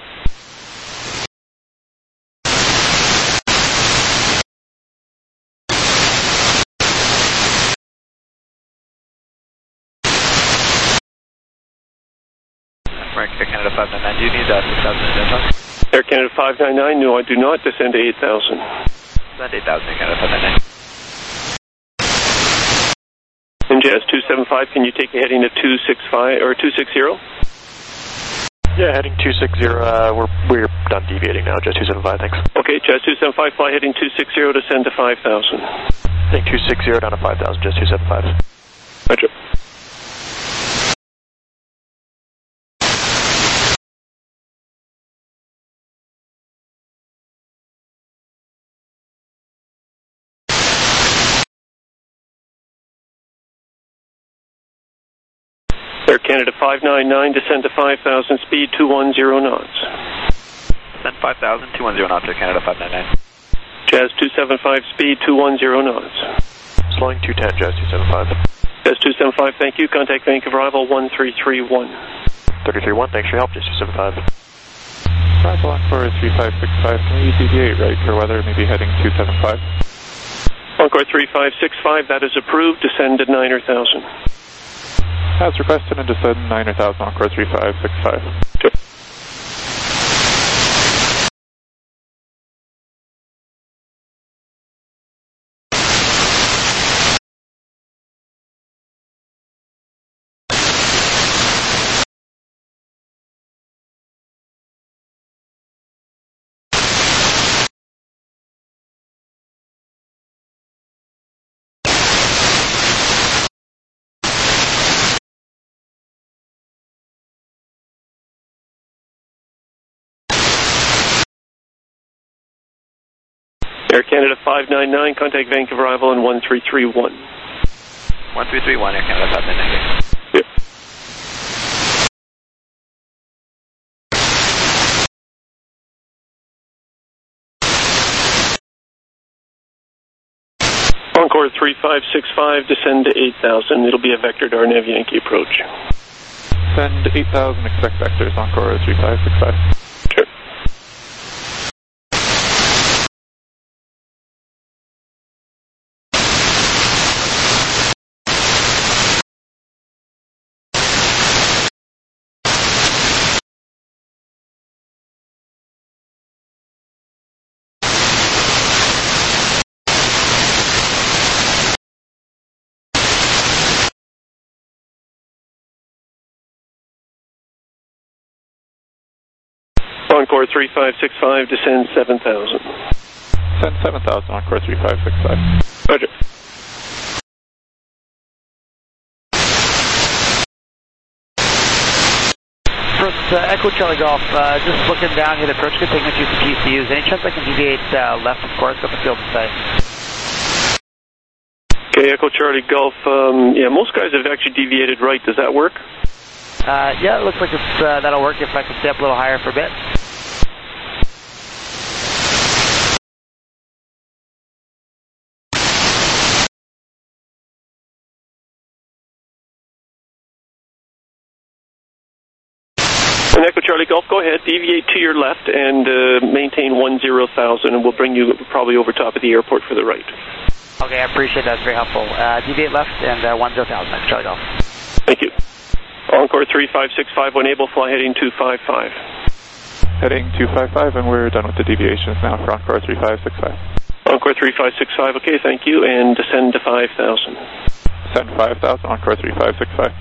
Air Canada five nine nine, do you need uh, six thousand in Air Canada five nine nine, no, I do not. Descend to eight thousand. Descend eight thousand, Air Canada five nine nine. And Jazz two seven five, can you take a heading to two six five or two sixty? Yeah, heading two sixty, uh, we're, we're done deviating now, Jazz two seven five, thanks. Okay, Jazz two seven five, fly heading two sixty, descend to five thousand. Heading two sixty down to five thousand, Jazz two seven five. Roger. Air Canada five nine nine, descend to five thousand, speed two one zero knots. Descend five thousand, two one zero knots, Air Canada five nine nine. Jazz two seven five, speed two one zero knots. Slowing two ten, Jazz two seven five. Jazz two seven five, thank you. Contact Vancouver arrival one three three one. thirty-three one, thanks for your help, Jazz two seven five. Arrival Encore three five six five, can you deviate right for weather, maybe heading two seven five? Encore three five six five, that is approved. Descend to nine thousand. As requested and descend nine thousand, Encore three five six five. Okay. Air Canada five nine nine, contact Vancouver arrival on one three three one. one three three one, Air Canada, South Midnight. Yep. Encore three five six five, descend to eight thousand. It'll be a vectored R N A V Yankee approach. Send eight thousand, expect vectors, Encore three five six five. Sure. Encore three five six five, descend seven thousand. Send seven thousand, Encore three five six five. Roger. First, uh, Echo Charlie Golf, uh, just looking down here, the approach could take me through some P C Us. Any chance I can deviate uh, left, of course, up the field and say? Okay, Echo Charlie Golf, um, yeah, most guys have actually deviated right. Does that work? Uh, yeah, it looks like it's, uh, that'll work if I can stay up a little higher for a bit. And Echo Charlie Golf, go ahead, deviate to your left and uh, maintain one zero thousand, and we'll bring you probably over top of the airport for the right. Okay, I appreciate that. It's very helpful. Uh, deviate left and uh, one zero thousand, Echo Charlie Golf. Thank you. Encore three five six five, when able, fly heading two five five. Heading two five five, and we're done with the deviations now for Encore three five six five. Encore three five six five, okay, thank you, and descend to five thousand. Send five thousand, Encore three five six five.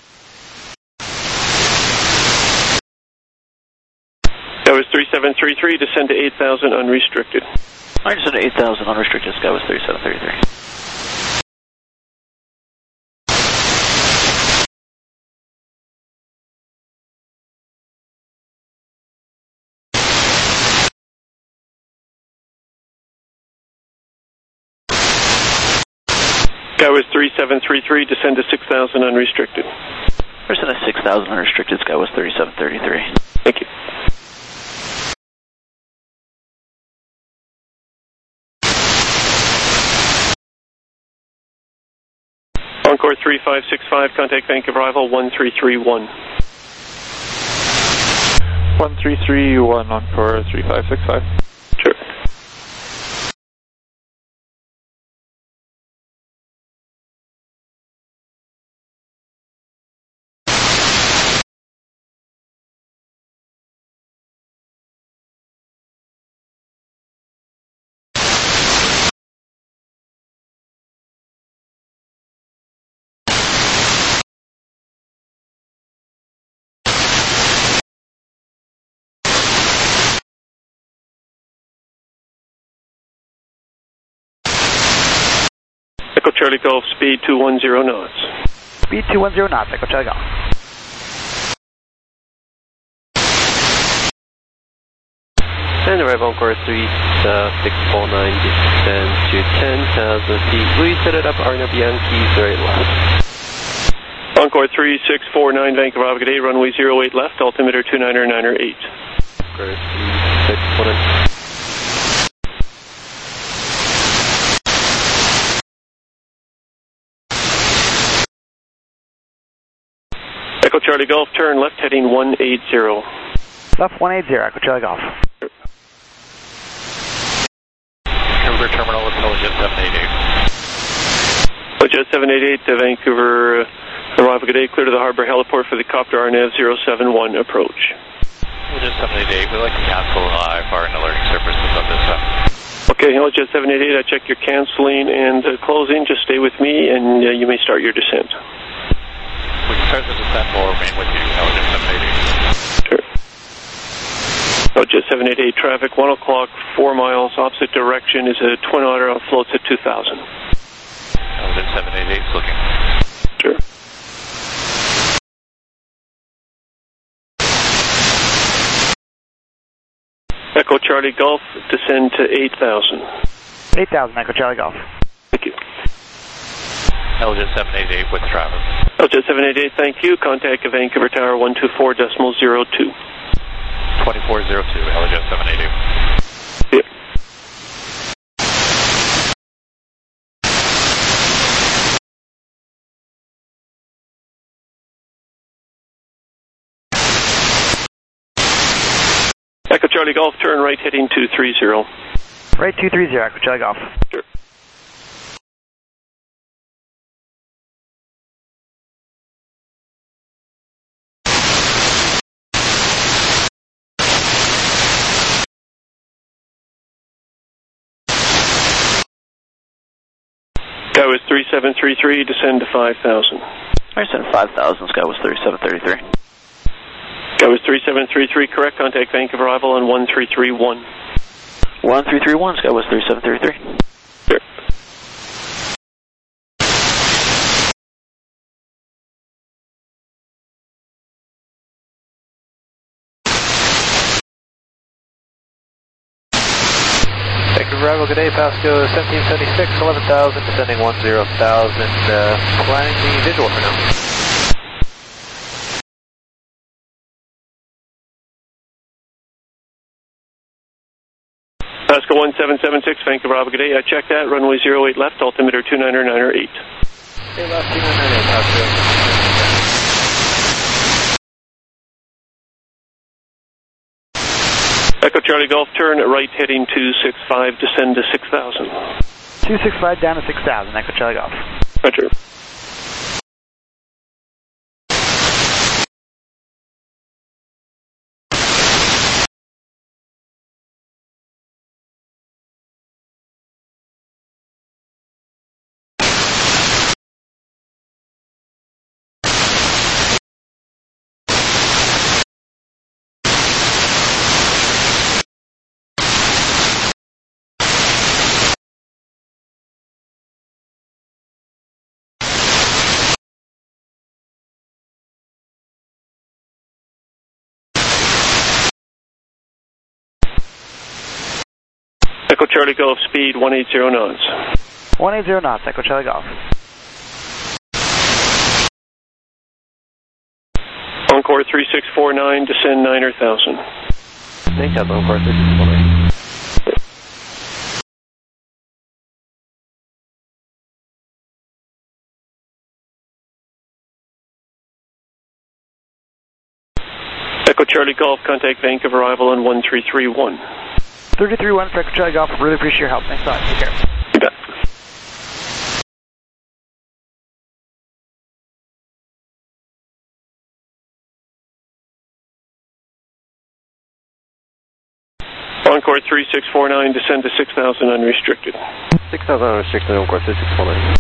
That was three seven three three, descend to eight thousand unrestricted. I descend to eight thousand unrestricted, Sky was three seven three three. Sky was three seven three three, descend to six thousand unrestricted. Descend to six thousand unrestricted, Sky was thirty-seven thirty-three. Thank you. Encore three five six five, contact bank of arrival one three three one. one three three one, Encore three five six five. Sure. Echo Charlie Golf, speed two one zero knots. Speed two one zero knots, Echo Charlie Golf. And arrival Encore three six four nine, descend to ten thousand feet. Reset it up, R N A V Yankees, right left. Encore three six four nine, Vancouver, good day, runway zero eight left, altimeter two niner niner eight. Encore three six four nine. Echo Charlie Golf, turn left heading one eight zero. Left one eight zero, Echo Charlie Golf. Vancouver Terminal with Holojet seven eight eight. Holojet seven eight eight to Vancouver, uh, arrival, good day, clear to the harbor heliport for the copter R N A V zero seven one approach. Holojet seven eight eight, we'd like to cancel uh, if our alerting services on this side. Okay, Holojet seven eight eight, I check your canceling and uh, closing, just stay with me and uh, you may start your descent. We can start the descent, we'll remain with you, Holojet seven eight eight. Sure. Holojet seven eight eight, traffic one o'clock, four miles, opposite direction is a Twin Otter, floats at two thousand. Holojet seven eight eight is looking. Sure. Echo Charlie Golf, descend to eight thousand. eight thousand, Echo Charlie Golf. Thank you. L J seven eighty-eight with Travis. L J seven eighty-eight, thank you. Contact Vancouver Tower one two four decimal zero two. twenty-four zero two, L J seven eighty-eight. Yep. Echo Charlie Golf, turn right heading two three zero. Right two three zero, Echo Charlie Golf. Sure. Sky was three seven three three, descend to five thousand. I sent five thousand, Sky was thirty-seven thirty-three. Sky was three seven three three, correct. Contact Vancouver arrival on one three three one. one three three one, Sky was thirty-seven thirty-three. Sure. Vancouver arrival, good day, Pasco seventeen seventy-six, eleven thousand, descending one zero thousand, uh, planning the visual for now. Pasco one seven seven six, Vancouver arrival, good day, I checked that, runway zero eight left, altimeter two niner niner eight. Hey, left two niner niner eight, Pasco. Echo Charlie Golf, turn right heading two six five, descend to six thousand. two six five down to six thousand, Echo Charlie Golf. Roger. Echo Charlie Golf, speed one eighty knots. one eighty knots, Echo Charlie Golf. Encore three six four nine, descend niner thousand. Thank you, Encore three six four nine. Echo Charlie Golf, contact Vancouver arrival on one three three one. thirty-three one for Echo Charlie Golf, really appreciate your help. Thanks a lot, take care. You bet. Encore three six four nine, descend to six thousand unrestricted. six thousand unrestricted, Encore three six four nine.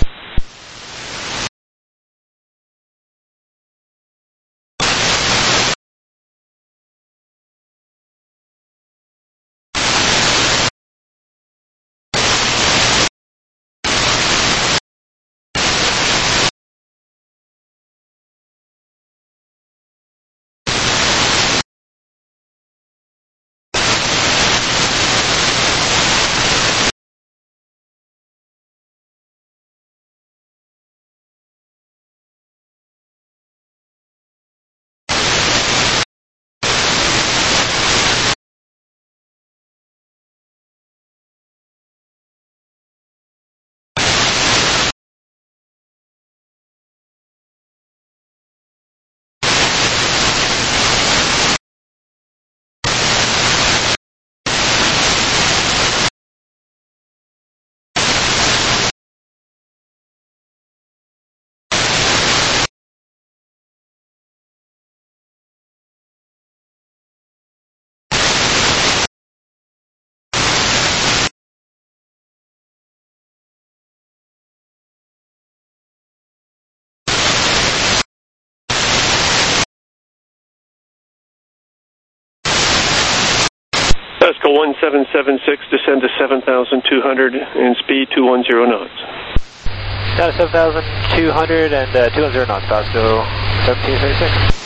Pasco one seven seven six, descend to seven thousand two hundred and speed two one zero knots. Down to seven thousand two hundred and uh, two one zero knots, Pasco seventeen seventy-six.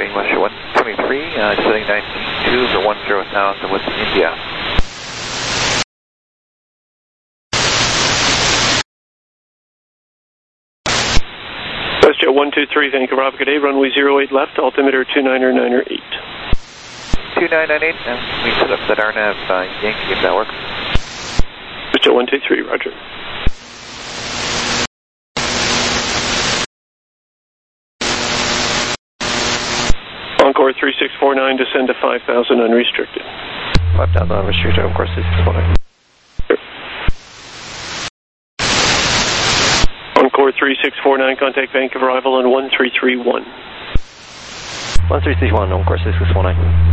Boeing Russia one twenty-three, uh, descending nineteen two for one zero thousand with India. WestJet one two three, Vancouver, Bravo, good day, runway zero eight left, altimeter two niner niner eight. two nine nine eight, and we set up that R N A V uh, Yankee if that works. WestJet one two three, roger. Encore three six four nine, descend to five thousand unrestricted. five thousand unrestricted, of course, three six four nine. Encore three six four nine, contact Vancouver arrival on one three three one. one three three one, of course, three six four nine.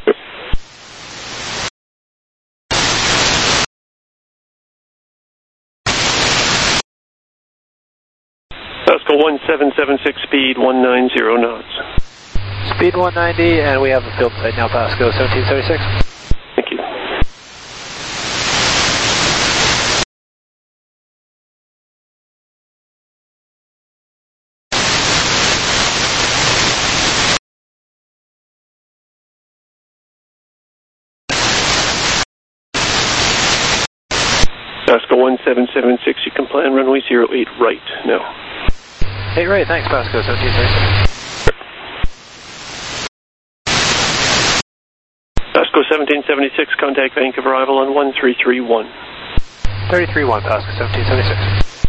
Pascal one seven seven six, speed one nine zero knots. Speed one ninety, and we have a field right now, Pasco seventeen seventy-six. Thank you. Pascal one seven seven six, you can plan runway zero eight right now. Hey, right, thanks, Pasco seventeen seventy-six. Pasco seventeen seventy-six, contact Vancouver arrival on one three three one. three three one, Pasco seventeen seventy-six.